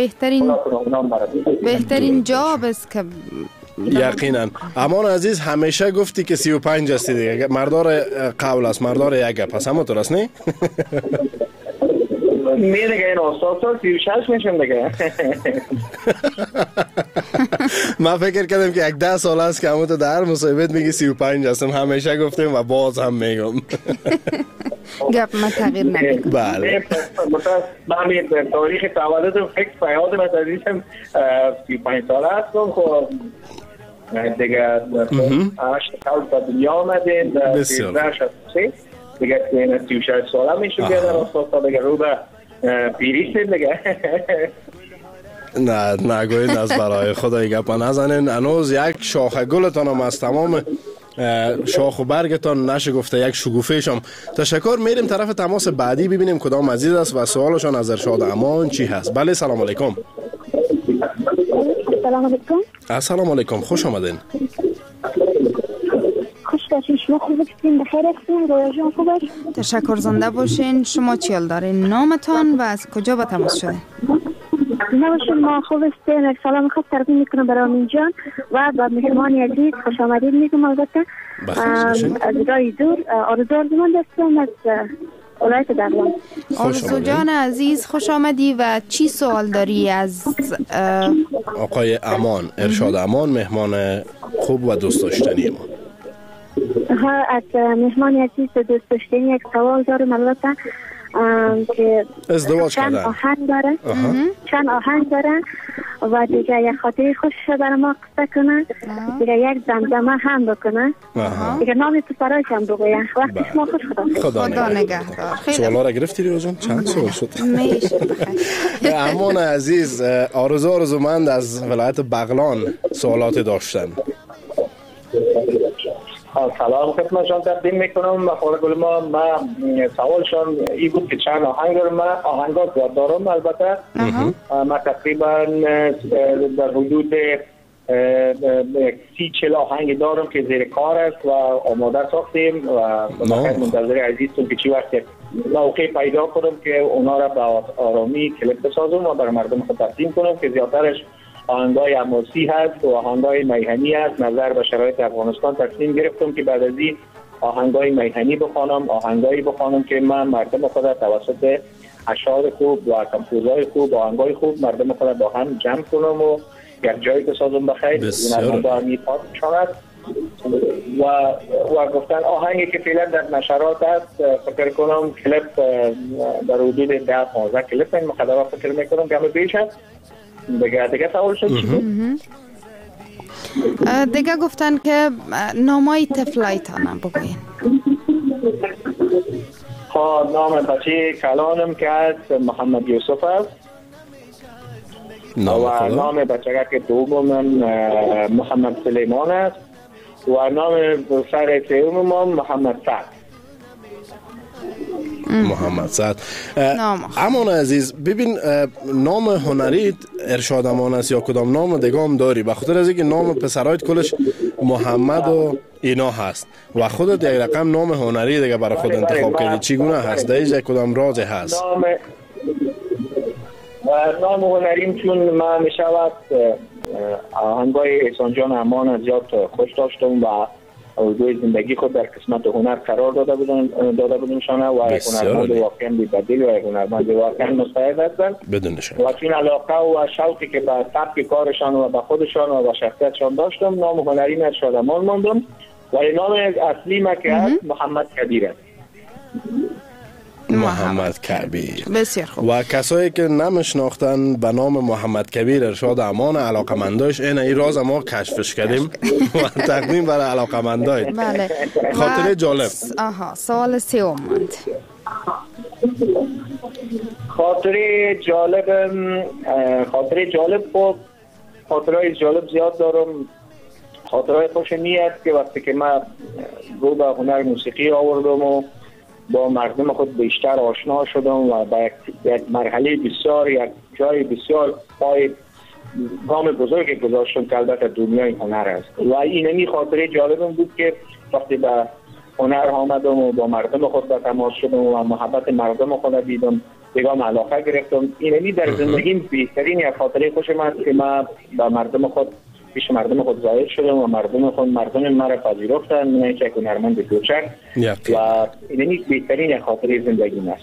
G: بهترین جواب است که
J: یقینا. امان عزیز همیشه گفتی که 35 هستی دیگه. مردار قول است. مردار یک پس همونطور است نه؟
K: میره این استاد 36 میشم دیگه.
J: من فکر کردم که 10 سال است که همونطور در مصاحبت میگی 35 هستم. همیشه گفتیم و باز هم میگم.
G: گپ ما تغییر نمیکنه.
J: بله.
K: من تاریخ تولدم فکر پیادم از عزیزم 35 سال هستم. خب دیگه 8 سال به دنیا آمدیم.
J: بسیار
K: دیگه 36 ساله میشه که در استاد دیگه رو به پیریستیم دیگه.
J: نه نگوید از برای خدای گپ نزنین. هنوز یک شاخه گلتان هم از تمام شاخ و برگتان نشگفته، یک شگوفه شم. تشکر. میریم طرف تماس بعدی ببینیم کدام عزیز است و سوالشان از ارشاد امان چی هست. بله سلام علیکم.
M: سلام علیکم.
J: السلام علیکم، خوش آمدین.
M: خوش باشین. شما خوب هستین؟ بخیر هستین؟ رویا جان خوب است؟
G: تشکر. زنده باشین. شما چی حال دارین؟ نامتان و از کجا به تماس شدین؟
M: نباشین. ما خوب هستین. سلام خاص تقدیم میکنم برای آمین جان و با مهمانی عزیز خوش آمدید میگم. البته از رای دور آرزو من دستم از ولایت دغلان.
G: آرزو جان عزیز خوش آمدی. و چی سوال داری از
J: آقای امان، ارشاد امان، مهمان خوب و دوست داشتنی ما؟
M: از مهمانی عزیز دوست داشتنی یک سوال دارم. البته که
J: ازدواج
M: چند
J: کردن.
M: آهنگ داره، چند آهنگ داره و دیگه یک خاطری خوشش در ما قصه کنه، دیگه یک زمزمه هم بکنه، دیگه نام پسرایش هم بگوین. وقتی شما خوش
J: خدا
G: نگهدار.
J: سوالا را گرفتی ریو جان؟ چند سوال شد؟
G: میشه بخیر.
J: امان عزیز، آرزومند از ولایت بغلان سوالات داشتن.
K: سلام خدمت شما تقدیم میکنم. مخاطب ما سوالشان این بود که چند آهنگ دارم. من آهنگات زیاد دارم. البته من تقریبا در حدود 30-40 آهنگ دارم که زیر کار است و آماده ساختیم و بخیر منتظر عزیزتون که چی وقت موقع پیدا کنم که اونا را به آرامی کلیپ بسازم و برای مردم خود تقدیم کنم که زیادترش آهنگای حماسی هست و آهنگای میهنی هست. نظر به شرایط افغانستان تصمیم گرفتم که بعد از این آهنگای میهنی بخوانم، آهنگایی بخوانم که من مردم خود توسط اشعار خوب و کمپوزهای خوب و آهنگای خوب مردم خود با هم جمع کنم و یک جایی بسازم بخیر. این آهنگا هم میپاد و گفتن آهنگی که فعلا در نشرات است فکر کنم کلیپ در حدود 10-15 کلیپ این مقدمه فکر میکنم که همه بیش هست. دیگه سوال شد چی بود؟
G: دیگه گفتن که نامای طفلایتان بگوین.
K: نام بچه کلانم که هست محمد یوسف است و نام بچه که دومم محمد سلیمان است و نام سر سومم محمد سعد.
J: محمد سعد. امان عزیز ببین، نام هنری ارشاد امان است یا کدام نام دیگه هم داری؟ بخاطر از اینکه نام پسرایت کلش محمد و اینا هست و خودت یک رقم نام هنری دیگه برای خود انتخاب کردی، چگونه هست؟ دیگه کدام راز هست؟
K: نام هنریم چون من میشود آهنگای احسان جان امان زیاد خوش داشتم و دوی زندگی خود در قسمت هنر قرار داده بودنشانه و هنرمند واقعا بی‌بدیل و هنرمند واقعا مستعد هستند و چون علاقه و شوقی که به سبک کارشان و به خودشان و به شخصیتشان داشتم نام هنری ارشاد امان ماندم ولی نام اصلی ما که هست محمد کبیر است.
J: محمد کبیر.
G: بسیار خوب.
J: و کسایی که نمیشناختن به نام محمد کبیر ارشاد امان علاقمندایش این راز ما کشفش کردیم و تقدیم برای علاقمندای.
G: بله.
J: خاطره جالب.
G: سوال سوم ماند.
K: خاطره جالب خب خاطرهای جالب زیاد دارم. خاطرهای خوش نیست که وقتی که من رو به هنر موسیقی آوردم و با مردم خود بیشتر آشنا شدم و به یک مرحله بسیار یک جای بسیار پای گام بزرگی گذاشتم که البته دنیای هنر است و اینمی خاطره جالبم بود که وقتی به هنر آمدم و با مردم خود به تماس شدم و محبت مردم خود دیدم دیگه علاقه گرفتم. اینمی در زندگیم بهترین یک خاطره خوش من است که من به مردم خود پیش مردم خود ظاهر شدم و مردم مرا پذیرفتن. من یک هنرمند کوچک و اینمی بهترین یک خاطره زندگی است.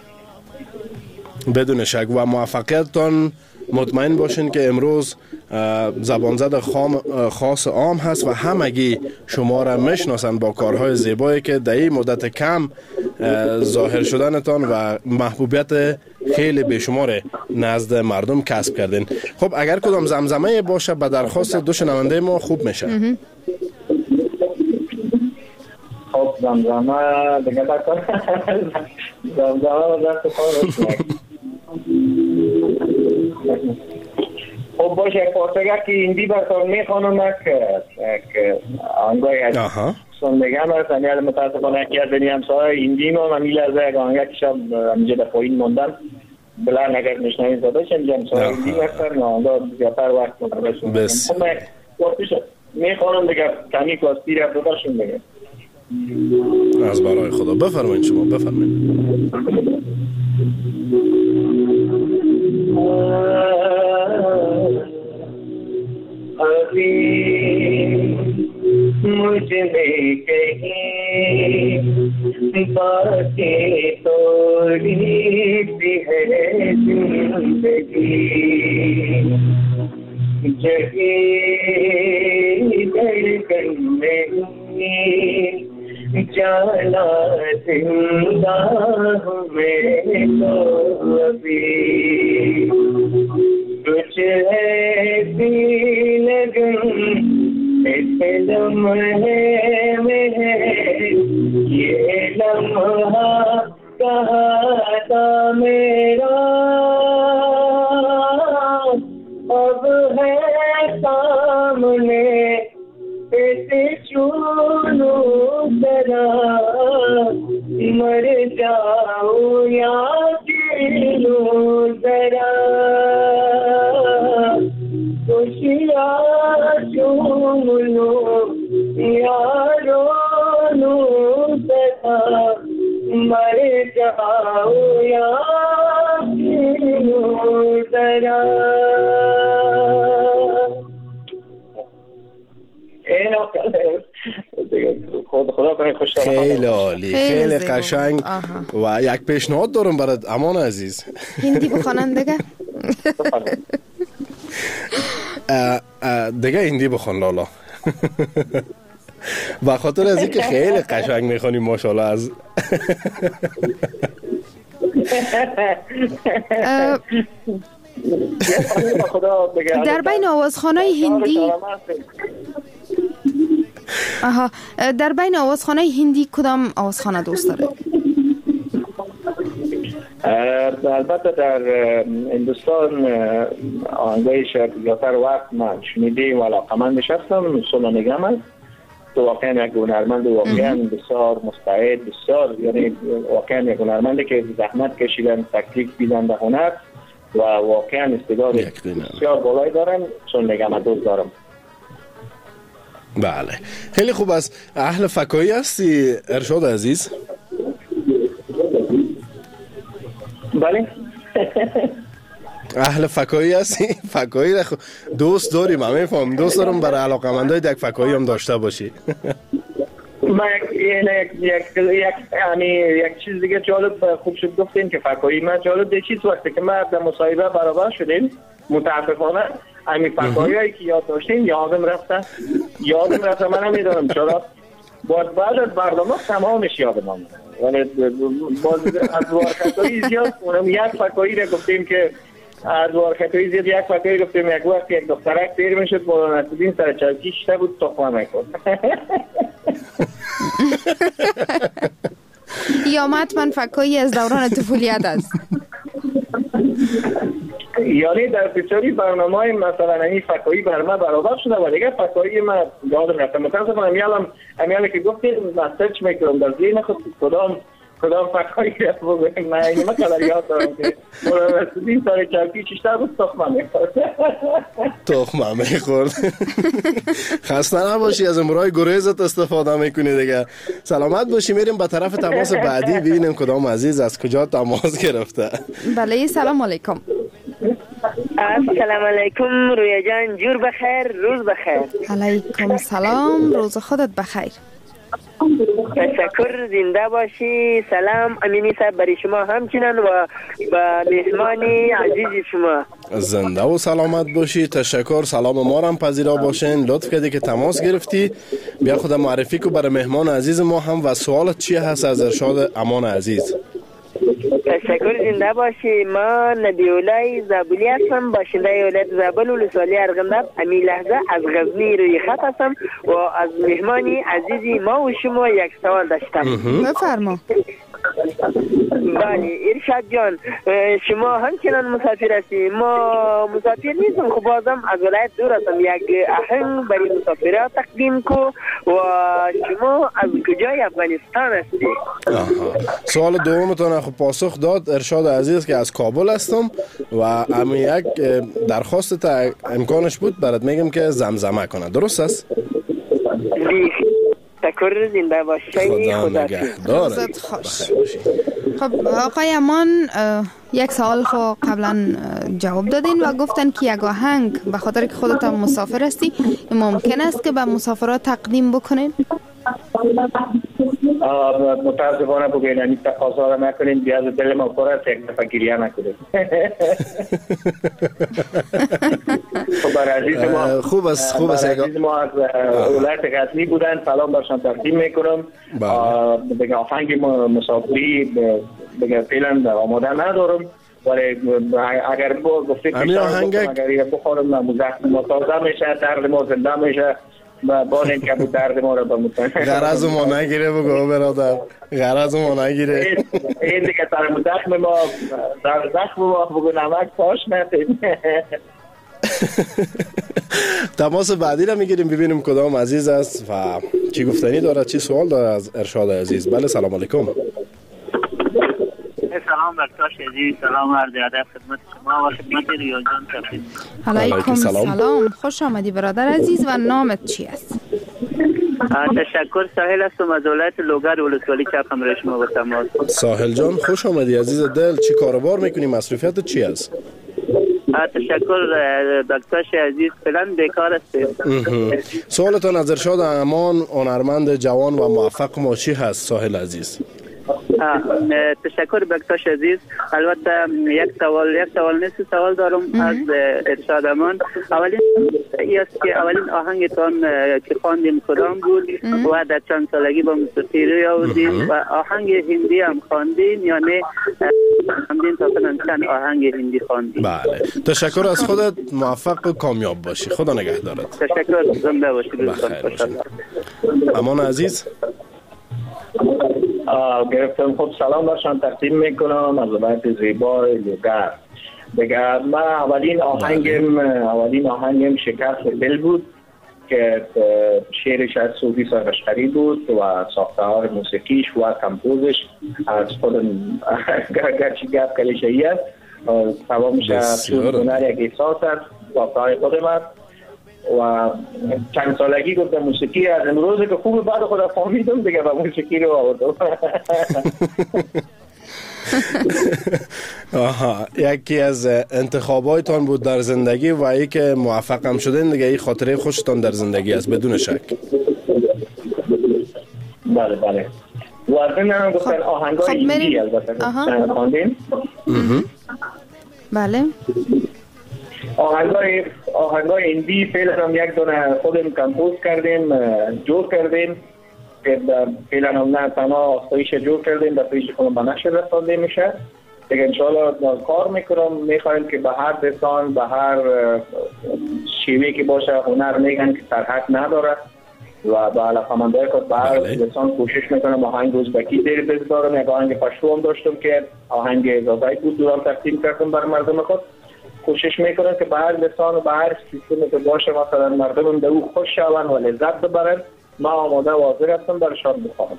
J: بدون شک و موفقیتتان مطمئن باشین که امروز زبانزد خاص عام هست و همگی شما را میشناسند با کارهای زیبایی که در این مدت کم ظاهر شدنتان و محبوبیت خیلی بیشمار نزد مردم کسب کردین. خب اگر کدام زمزمه باشه به درخواست دو شنونده ما خوب میشه.
K: خب زمزمه دیگه بکن. زمزمه و دست کار باشه پارسگر که هندی براتون میخوانم که آنگاه سندگم هست همیال متاسفانه که از دنی همسای هندی ما همیل از یک آنگاه که شب همیجه در پایین موندن بلان اگر نشنوین زده شد همسای هندی هستن آنگاه زیادتر وقت مدرشون
J: بس
K: میخوانم دیگه کمی کاستی رفت داشتون دیگه
J: از برای خدا بفرمایید شما بفرمایید.
I: मुझ में कहीं बातें थोड़ी सी है जिंदगी जगी धड़कन में जाना जिंदा हूँ मैं तो अभी कुछ ऐसी लगन इस लम्हे में है ये लम्हा कहाँ था मेरा अब है सामने इसे चूनो जरा मर जाऊं या जीऊं जरा खुशियाँ चूम लूं यारो लूं जरा मर जाऊं या जीऊं जरा
J: خیلی عالی خیلی قشنگ و یک پیشنهاد دارم برات امان عزیز
G: هندی بخوانن دیگه
J: دیگه هندی بخوان لالا و خاطر از اینکه خیلی قشنگ میخونی ماشاءالله از
G: در بین آوازخوانای هندی در بین آوازخوانای هندی کدام آوازخوانه دوست داره؟
K: البته در هندوستان آنگاهی زیادتر وقت من شنیده و علاقمندش هستم سونا نگم است تو واقعا یک هنرمند واقعا بسیار مستعد بسیار یعنی واقعا یک هنرمندی که زحمت کشیدن تکلیف دیدن به هنر و واقعا استعداد بسیار بالایی دارن چون نگم دوست دارم.
J: بله خیلی خوب است. اهل فکایی هستی ارشاد عزیز؟
K: بله
J: اهل فکایی هستی؟ فکایی دوست داریم همه فهم دوست دارم برای علاقمندای یک فکایی هم داشته باشی.
K: من یک چیز دیگه جالب خوب شد گفتین که فکایی من جالب ده چیز وقتی که ما در مصاحبه برابر شدیم متاسفانه همین فکایی هایی که یاد داشتیم یادم رفته من هم میدونم چرا بعد از برنامه تمامش یادم آمد ولی از وارکتایی زیاد اونم یک فکایی را گفتیم که از وارکتایی زیاد یک فکایی گفتیم یک وقت یک دخترک پیر میشد مولانا نصرالدین سر چوکی شده بود تخمه میکرد
G: یا حتما فکایی از دوران طفولیت است.
K: یعنی در بسیاری برنامه‌های مثلا این فکایی بر ما برابر شده و دیگه فکایی ما یادم رفته متاسفانه امیالی که گفتید من سرچ میکنم در ذهن خود کدام فکایی رفت بگویم من اینه مقدر یاد دارم که مولانا نصرالدین سر چوکی چشته بود
J: تخمه میخورد خسته نباشی از امرای گریزت استفاده میکنی دیگه. سلامت باشی. میریم به طرف تماس بعدی ببینیم کدام عزیز از کجا تماس گرفته.
G: بله سلام علیکم.
N: السلام علیکم رویا جان جور بخیر روز بخیر.
G: علیکم سلام روز خودت بخیر.
N: تشکر زنده باشی. سلام امینی صاحب برای شما همچنان و با مهمان عزیز شما
J: زنده و سلامت باشی. تشکر. سلام ما را هم پذیرا باشین. لطف کردی که تماس گرفتی. بیا خود معرفی کو برای مهمان عزیز ما هم و سوالت چی هست از ارشاد امان عزیز؟
N: تشکر زنده باشی. ما نبیولای زابلی هستم باشنده ولایت زابل ولسوالی ارغنداب. همین لحظه از غزنی روی خط هستم و از مهمانی عزیزی ما و شما یک سوال داشتم.
G: بفرما.
N: بله ارشاد جان، شما همچنان مسافر هستید، ما مسافر نیستم، خب بازم از ولایت دور هستم. یک آهنگ برای مسافرات تقدیم کو و شما از کجای افغانستان هستید؟
J: سوال دومتون خب پاسخ داد ارشاد عزیز که از کابل هستم و اما یک درخواست تا امکانش بود برات میگم که زمزمه کنه، درست است؟
N: تشکر، زنده باشی، خدا
J: نگهدار.
G: خب آقای امان، یک سوال خو قبلا جواب دادین و گفتن که یک آهنگ به خاطر که خودت هم مسافر هستی ممکن است که به مسافرات تقدیم بکنین؟
K: متاسفانه بگوین این تقاضا را نکنین، بیاز دل ما پر است، یک دفعه گریه نکنین. خب عزیز ما
J: خوب است
K: عزیز ما از ولایت غزنی بودن، سلام برشان تقدیم میکنم. بگه آهنگ مسافری بگه فعلا آماده ندارم، ولی اگر گفتید اگر بخورم متازه میشه، درد ما زنده میشه و بانیم که بود درد ما رو بموتن.
J: غرض ما نگیره بگو برادر، غرض ما نگیره.
K: این دیگه سرم زخم ما، در زخم ما بگو نمک پاش نتیم.
J: تماس بعدی رو میگیریم ببینیم کدام عزیز است و چی گفتنی داره، چی سوال داره از ارشاد عزیز. بله سلام علیکم.
O: سلام بر عزیز، سلام عرض ادب خدمت شما و خدمت ریاض جان تقدیم.
G: علیکم سلام، خوش آمدی برادر عزیز و نامت چی است؟
O: تشکر، ساحل هستم از ولایت لوگر ولسوالی چپم را شما با تماس.
J: ساحل جان خوش آمدی عزیز دل، چی کاروبار میکنی، مصروفیتت چی است؟
O: تشکر بکتاش عزیز، فعلا بیکار هستیم.
J: سوالتان از ارشاد امان، هنرمند جوان و موفق ما چی هست ساحل عزیز؟
O: تشکر بکتاش عزیز. البته یک سوال نیست، سوال دارم از ارشاد امان. اولین است که اولین آهنگتان که خواندیم کدام بود و در چند سالگی با موسیقی روی آوردین و آهنگ هندی هم خواندین یا نه؟ خواندین تا چند آهنگ هندی خواندین؟
J: بله تشکر از خودت، موفق و کامیاب باشی، خدا نگهدارت.
O: تشکر، زنده باشی.
J: امان عزیز
K: گرفتم. خب سلام برشان تقدیم میکنم از ولایت زیبای لوگر. دیگه من اولین آهنگم شکست دل بود که شعرش از صوفی سرخشقری بود و ساختار موسیقیش و کمپوزش از خودم گرچه گفت کلیشه‌ای است، تمامش از هنر یک احساس است و برای خودم است و چند سالگی گفتم موسیقی از امروز که خوب بعد خدا فهمیدم دیگه و موسیقی رو آوردم.
J: یکی از انتخابایتان بود در زندگی و ای که موفق هم شدین دیگه، این خاطره خوشتان در زندگی است بدون شک.
K: بله بله. و از این هم گفتن آهنگای هندی البته خواندیم.
G: بله
K: آهنگای هندی فعلا هم یک دونه خودم کمپوز کردیم، جور کردیم که فعلا هم نه تنها آستایش جور کردیم، در پیش خودم به نشر رسانده میشه دیگه. انشاءالله کار میکنم، میخوایم که به هر لسان به هر شیوه که باشه هنر میگن که سرحد نداره و به علاقمندای خود به هر لسان کوشش میکنم. آهنگ ازبکی دیر بذارم، یک آهنگ پشتو هم داشتم که آهنگ اجازه‌ای بود دورم تقدیم کردم بر مردم خود. کوشش میکنم که به هر لسان و به هر سیستمی که باشه مثلا مردم در او خوش شون و لذت ببرن. ما آماده و حاضر هستم برشان بخواهم.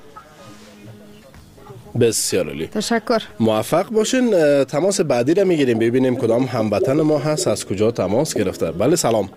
J: بسیار عالی،
G: تشکر،
J: موفق باشین. تماس بعدی را میگیریم ببینیم کدام هموطن ما هست، از کجا تماس گرفته. بله سلام.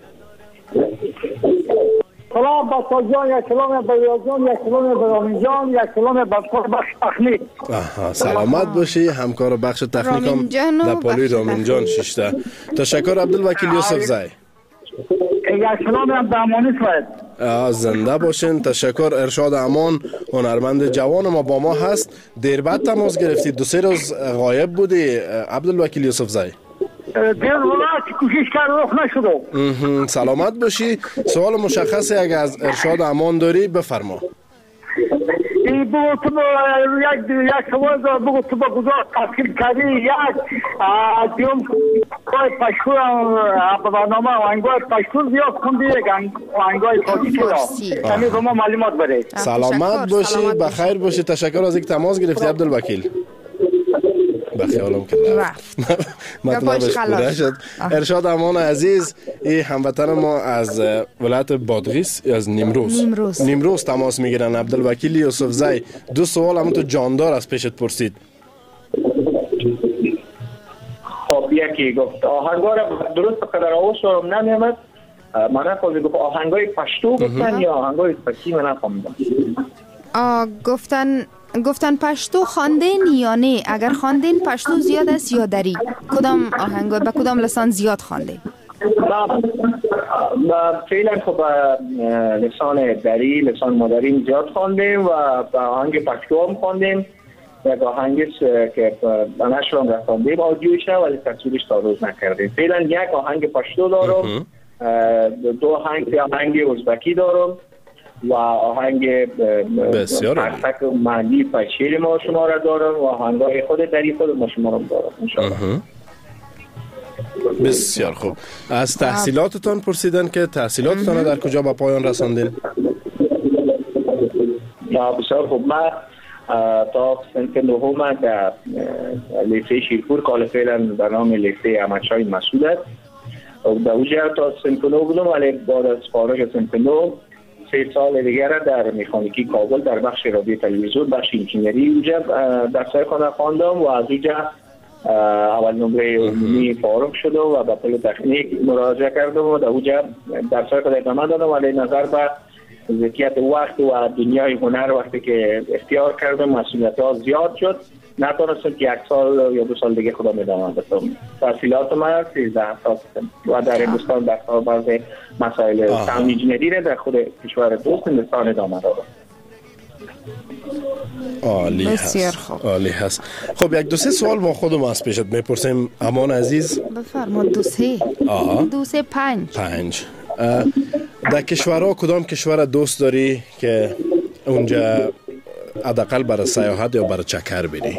P: سلام بسا جان، یک کلام بیاز جان، یک کلام برامین جان، یک کلام بخش تخنیک.
J: سلامت باشی همکار بخش تخنیک هم در پالی رامین جان ششته. تشکر عبدالوکیل یوسف زای.
P: یک کلام هم دامانی سوید.
J: زنده باشین. تشکر. ارشاد امان هنرمند جوان ما با ما هست. دیر بعد تماس گرفتی، 2-3 روز غایب بودی عبدالوکیل یوسف زای.
P: دیر ولایت کوشش کرد رخ نشد.
J: سلامت باشی. سوال مشخصی اگه از ارشاد امان داری بفرما.
P: بگو تو یک سوال دار، بگو تو با گذار تفکیل کردی یک دیوم آهنگای پشتو برنامه آهنگای پشتو زیاد خوندی یک آهنگای فارسی را کمی به ما معلومات بده.
J: سلامت باشی، بخیر باشی. تشکر از اینکه تماس گرفتی عبدالوکیل. بخیالم که مطلبش پوره شد. ارشاد امان عزیز، این هموطن ما از ولایت بادغیس از نیمروز تماس میگیرن. عبدالوکیل یوسفزی، دو سوال هم تو جاندار از پیشت پرسید.
K: خب یکی گفت آهنگا را درست قدر آوازم نمیامد، من نفهمیدم گفت آهنگای پشتو گفتن یا آهنگای فارسی، من نفهمیدم.
G: گفتن پشتو خواندین یا نه؟ اگر خواندین پشتو زیاد است یا دری؟ کدام آهنگ به کدام لسان زیاد خواندین؟
K: فعلا خب لسان دری، لسان مادرین زیاد خواندیم و آهنگ پشتو هم خواندیم. یک آهنگش که نشر هم رساندیم آدیوش، ولی تصویرش تا روز نکردیم. فعلا یک آهنگ پشتو دارم، دو آهنگ ازبکی دارم و آهنگ پرسک معنی پشیر ما شما را دارم و آهنگای خود دری خود ما شما را دارم انشاءالله.
J: بسیار خوب. از تحصیلاتتان پرسیدن که تحصیلاتتان در کجا به پایان رساندین؟
K: بسیار خوب. من تا سنف نهم در لیسه شیرپور کال فعلا به نام لیسه احمدشاه مسعود است. در اونجا تا سنف نهم بودم، ولی بعد از فارغ سنف نهم 3 سال دیگر در مکانیکی کابل در بخش رادیو تلویزیون بخش انجینری اونجا درسای خواندم و از اونجا اول نمره عمومی فارغ شدم و به پل تکنیک مراجعه کردم و در اونجا درسای خود ادامه دادم، ولی نظر به ذکیت وقت و دنیای هنر وقتی که اختیار کردم مسئولیت‌ها زیاد شد، نتونستم که 1 سال یا 2 سال دیگه خودم ادامه بدم. تحصیلات من 13 سال و در هندوستان در بعض مسائل ساوند انجینری در خود کشور دوست هندوستان ادامه دادم.
J: عالی هست. عالی هست. خب 1 2 3 سوال با خودم از پیشت میپرسیم امان عزیز.
G: بفرما. 2 3 2 3 5
J: در کشورها کدام کشور دوست داری که اونجا حداقل برای سیاحت یا برای چکر بری؟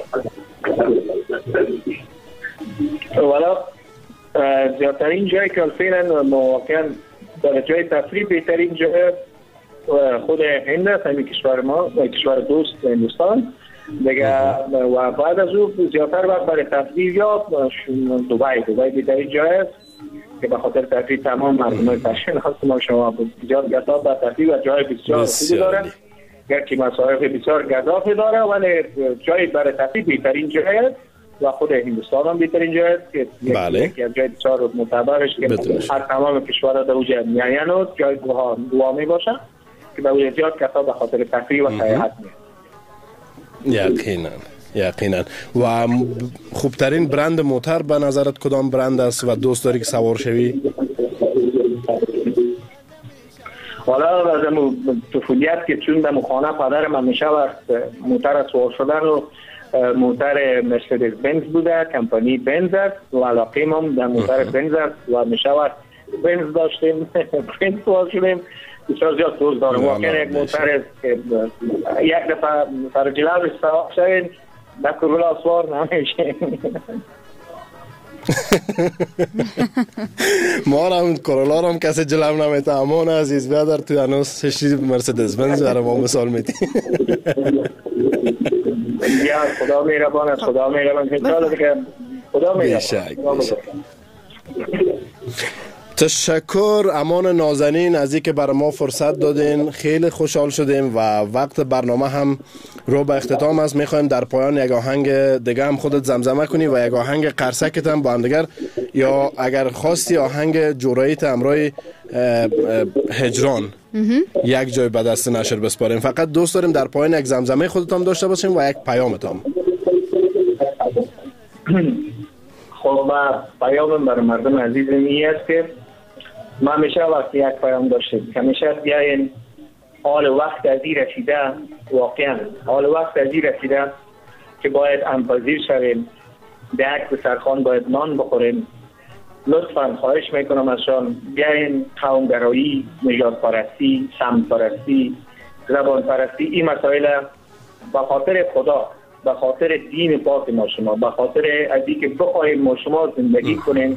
K: والا زیادترین جایی که فعلا واقعا در جای تفریح بهترین جای خود هند است، همین کشور ما و کشور دوست هندوستان دیگه، و بعد از او زیادتر وقت برای تفریح یا دبی بهترین جای است که به خاطر تفریح تمام مردمای پشن هست ما شما بسیار گذاف و تفریح و جای بسیار خوبی داره، گرچه مسائل بسیار گذافی داره ولی جای برای تفریح بهترین جای است و خود هندوستان هم بهترین جای است که یکی از جای بسیار معتبرش که هر تمام کشورها در اوجه میاین و جای دعا می باشه که به اوجه زیاد کسا به خاطر تفریح و سیاحت میاد.
J: یقینا. و خوبترین برند موتر به نظرت کدام برند است و دوست داری که سوار شوی؟
K: حالا از طفولیت که چون در خانه پدرم همیشه وقت موتر سوار شدن و موتر مرسدس بنز بوده، کمپانی بنز است و علاقه هم در موتر بنز است و همیشه وقت بنز داشتیم بنز سوار شدیم. بسیار زیاد دوست دارم. واقعا یک موتر است که یک دفعه سر جلوش سوار شدین در کرولا سوار نمیشه.
J: ما هم کرولا هم کسی جلو نمیته. امان عزیز بیادر تو هنوز هشتی مرسدس بنز برای ما مثال میدی.
K: یا خدا مهربان است، خدا مهربان که خدا مهربان.
J: تشکر امان نازنین از اینکه برای ما فرصت دادین، خیلی خوشحال شدیم و وقت برنامه هم رو به اختتام است. میخوایم در پایان یک آهنگ دیگه هم خودت زمزمه کنی و یک آهنگ قرسکت هم با هم دیگر، یا اگر خواستی آهنگ جوراییت همراه هجران یک جای به دست نشر بسپاریم. فقط دوست داریم در پایان یک زمزمه خودت هم داشته باشیم و یک پیامت هم.
K: خب پیامم برای مردم عزیزم این است که ما همیشه وقتی یک پیام داشتیم که همیشه بیاین حال وقت از این رسیده، واقعا حال وقت از این رسیده که باید همپذیر شویم، درک به سرخان باید نان بخوریم. لطفا خواهش میکنم ازشان بیاین قومگرایی، نژاد پرستی، سمت پرستی، زبان پرستی، این مسائل به خاطر خدا، به خاطر دین پاک ما شما، به خاطر از اینکه بخواهیم ما شما زندگی کنیم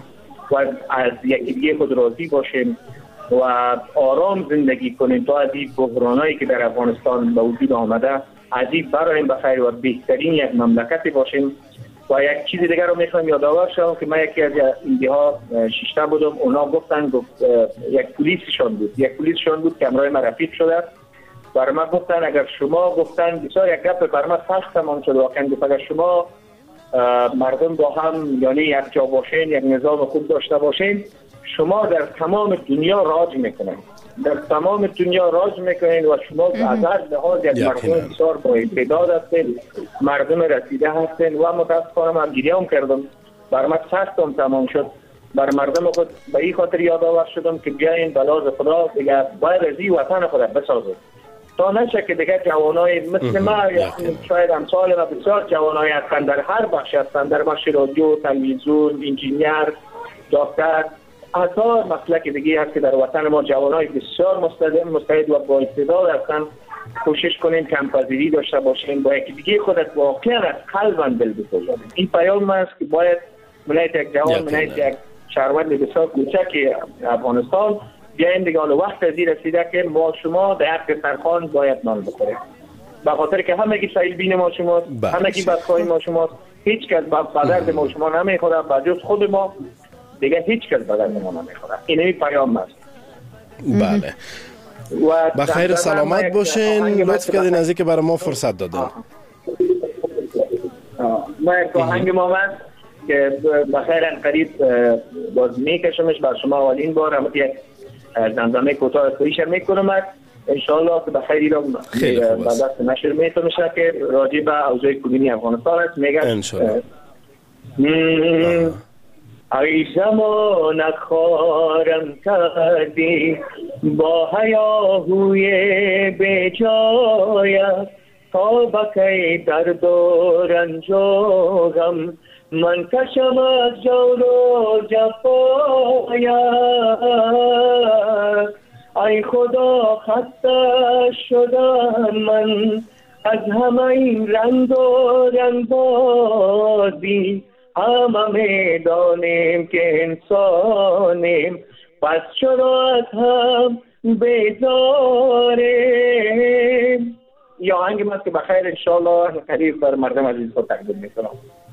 K: و از یکی دیگه خود راضی باشیم و آرام زندگی کنیم تا از این بحرانایی که در افغانستان به وجود آمده از این براییم بخیر و بهترین یک مملکتی باشیم. و یک چیز دیگر رو میخوام یادآور شم که من یکی از ایندی‌ها شیشته بودم، اونا گفتن یک پلیسشان بود که همراه من رفیق شده. برای من گفتن اگر شما گفتن بسیار یک گپ برای من سخت تمام شد واقعا، اگر شما مردم با هم یعنی یک جا باشین، یک نظام خوب داشته باشین، شما در تمام دنیا راج میکنین، در تمام دنیا راج میکنین و شما از هر لحاظ یک مردم بسیار با استعداد هستین، مردم رسیده هستین. و متاسفانه من گریه هم کردم، برای من سخت هم تمام شد. برای مردم خود به این خاطر یادآور شدم که بیاین بلاز خدا دیگه باید از این وطن خود بسازید تا نشه که دیگه جوانای مثل ما شاید امثال و بسیار جوانای هستند در هر بخش هستند، در بخش رادیو، تلویزیون، انجینیر، دکتر، هزار مسلک دیگه هست که در وطن ما جوانای بسیار مستعد و با استعداد هستند. کوشش کنیم کمپذیری داشته باشیم، با یکی دیگه خودت واقعا از قلب دل بسازیم. این پیام است که باید ملت یک جوان، ملت یک شهروند بسیار کوچک افغانستان بیایم دیگه وقت از این رسیده که ما شما در یک دسترخوان باید نان بخوریم، به خاطر که همگی سیل بین ما شماست، همگی بدخواهی ما شماست، هیچ کس به درد ما شما نمیخوره بجز خود ما، دیگه هیچ کس به درد ما نمیخوره. این پیام است.
J: بله. و بخیر سلامت باشین، لطف کردین از اینکه برای ما فرصت دادین.
K: ما یک آهنگ ما هست که بخیر قریب باز میکشمش بر شما اولین بار هم یک زمزمه کوتاه تویش میکنم انشاءالله که بخیری را به دست نشر میتونه میشه که راجع به اوضاع کنونی افغانستان است. میگه انشاءالله ای زمان خارم کردی با هیاهوی به جایت تا بکی درد و رنج و غم من کشم از جور و جفایت. ای خدا خسته شدم من از همه این رنگ و رنگ بازی، همه میدانیم که انسانیم پس چرا از هم بیزاریم. یا آهنگ است که بخیر انشاءالله قریب بر مردم عزیز خود تقدیم میکنم.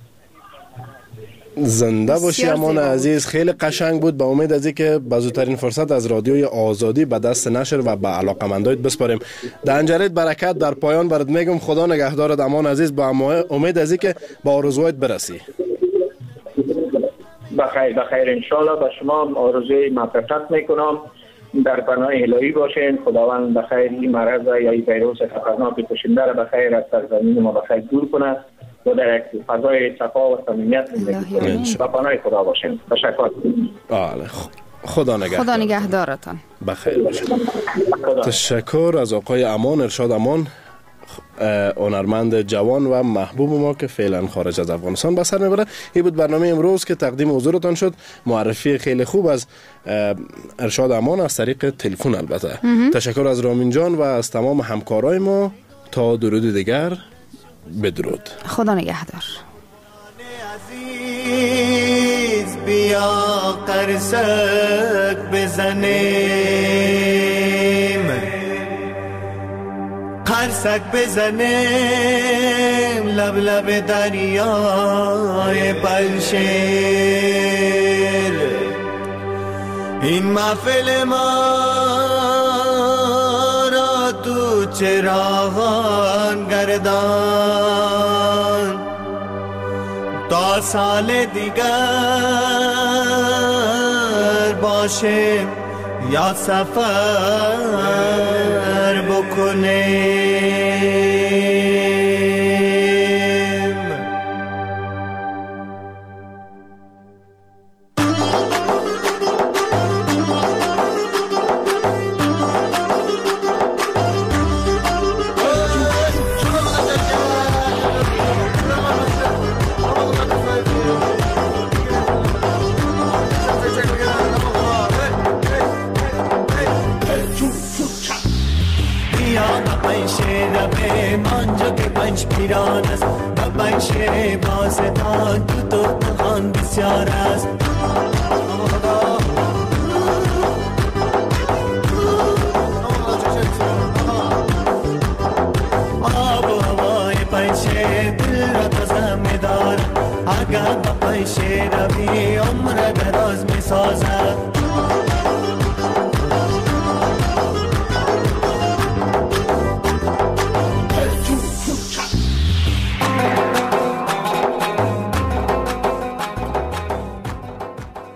J: زنده باشی امان عزیز، خیلی قشنگ بود. با امید از اینکه به زودترین فرصت از رادیوی آزادی به دست نشر و به علاقمندایت بسپاریم. در انجلیت برکت. در پایان برات میگم خدا نگهدارت امان عزیز، با امید از اینکه با آرزوهایت برسی.
K: بخیر انشاءالله به شما آرزوی موفقیت میکنم، در پناه الهی باشین. خداوند بخیر این مرض یا این ویروس خطرناک کشنده را بخیر از سرزمین ما بخیر دور کنه و در یک فضای صفا و صمیمیت زندگی کنیم. با پناه خدا باشین. تشکر.
J: خدا
G: نگهدارتان.
J: بخیر باشین. تشکر از آقای امان، ارشاد امان، هنرمند جوان و محبوب ما که فعلا خارج از افغانستان به سر میبره. این بود برنامه امروز که تقدیم حضورتان شد. معرفی خیلی خوب از ارشاد امان از طریق تلفن البته. تشکر از رامین جان و از تمام همکارای ما. تا درود دیگر، بدرود.
G: خدا نگهدار.
I: عزیز بیا قرصک بزنیم، قرصک بزنیم لب لب دریای پنشیر. این محفل ما را تو چراغان گردان تا سال دیگر باشه یا سفر بکنه. پنج پیران است و پنج بازدان تو تو خان بسیار است. شیروی عمر دراز می سازد.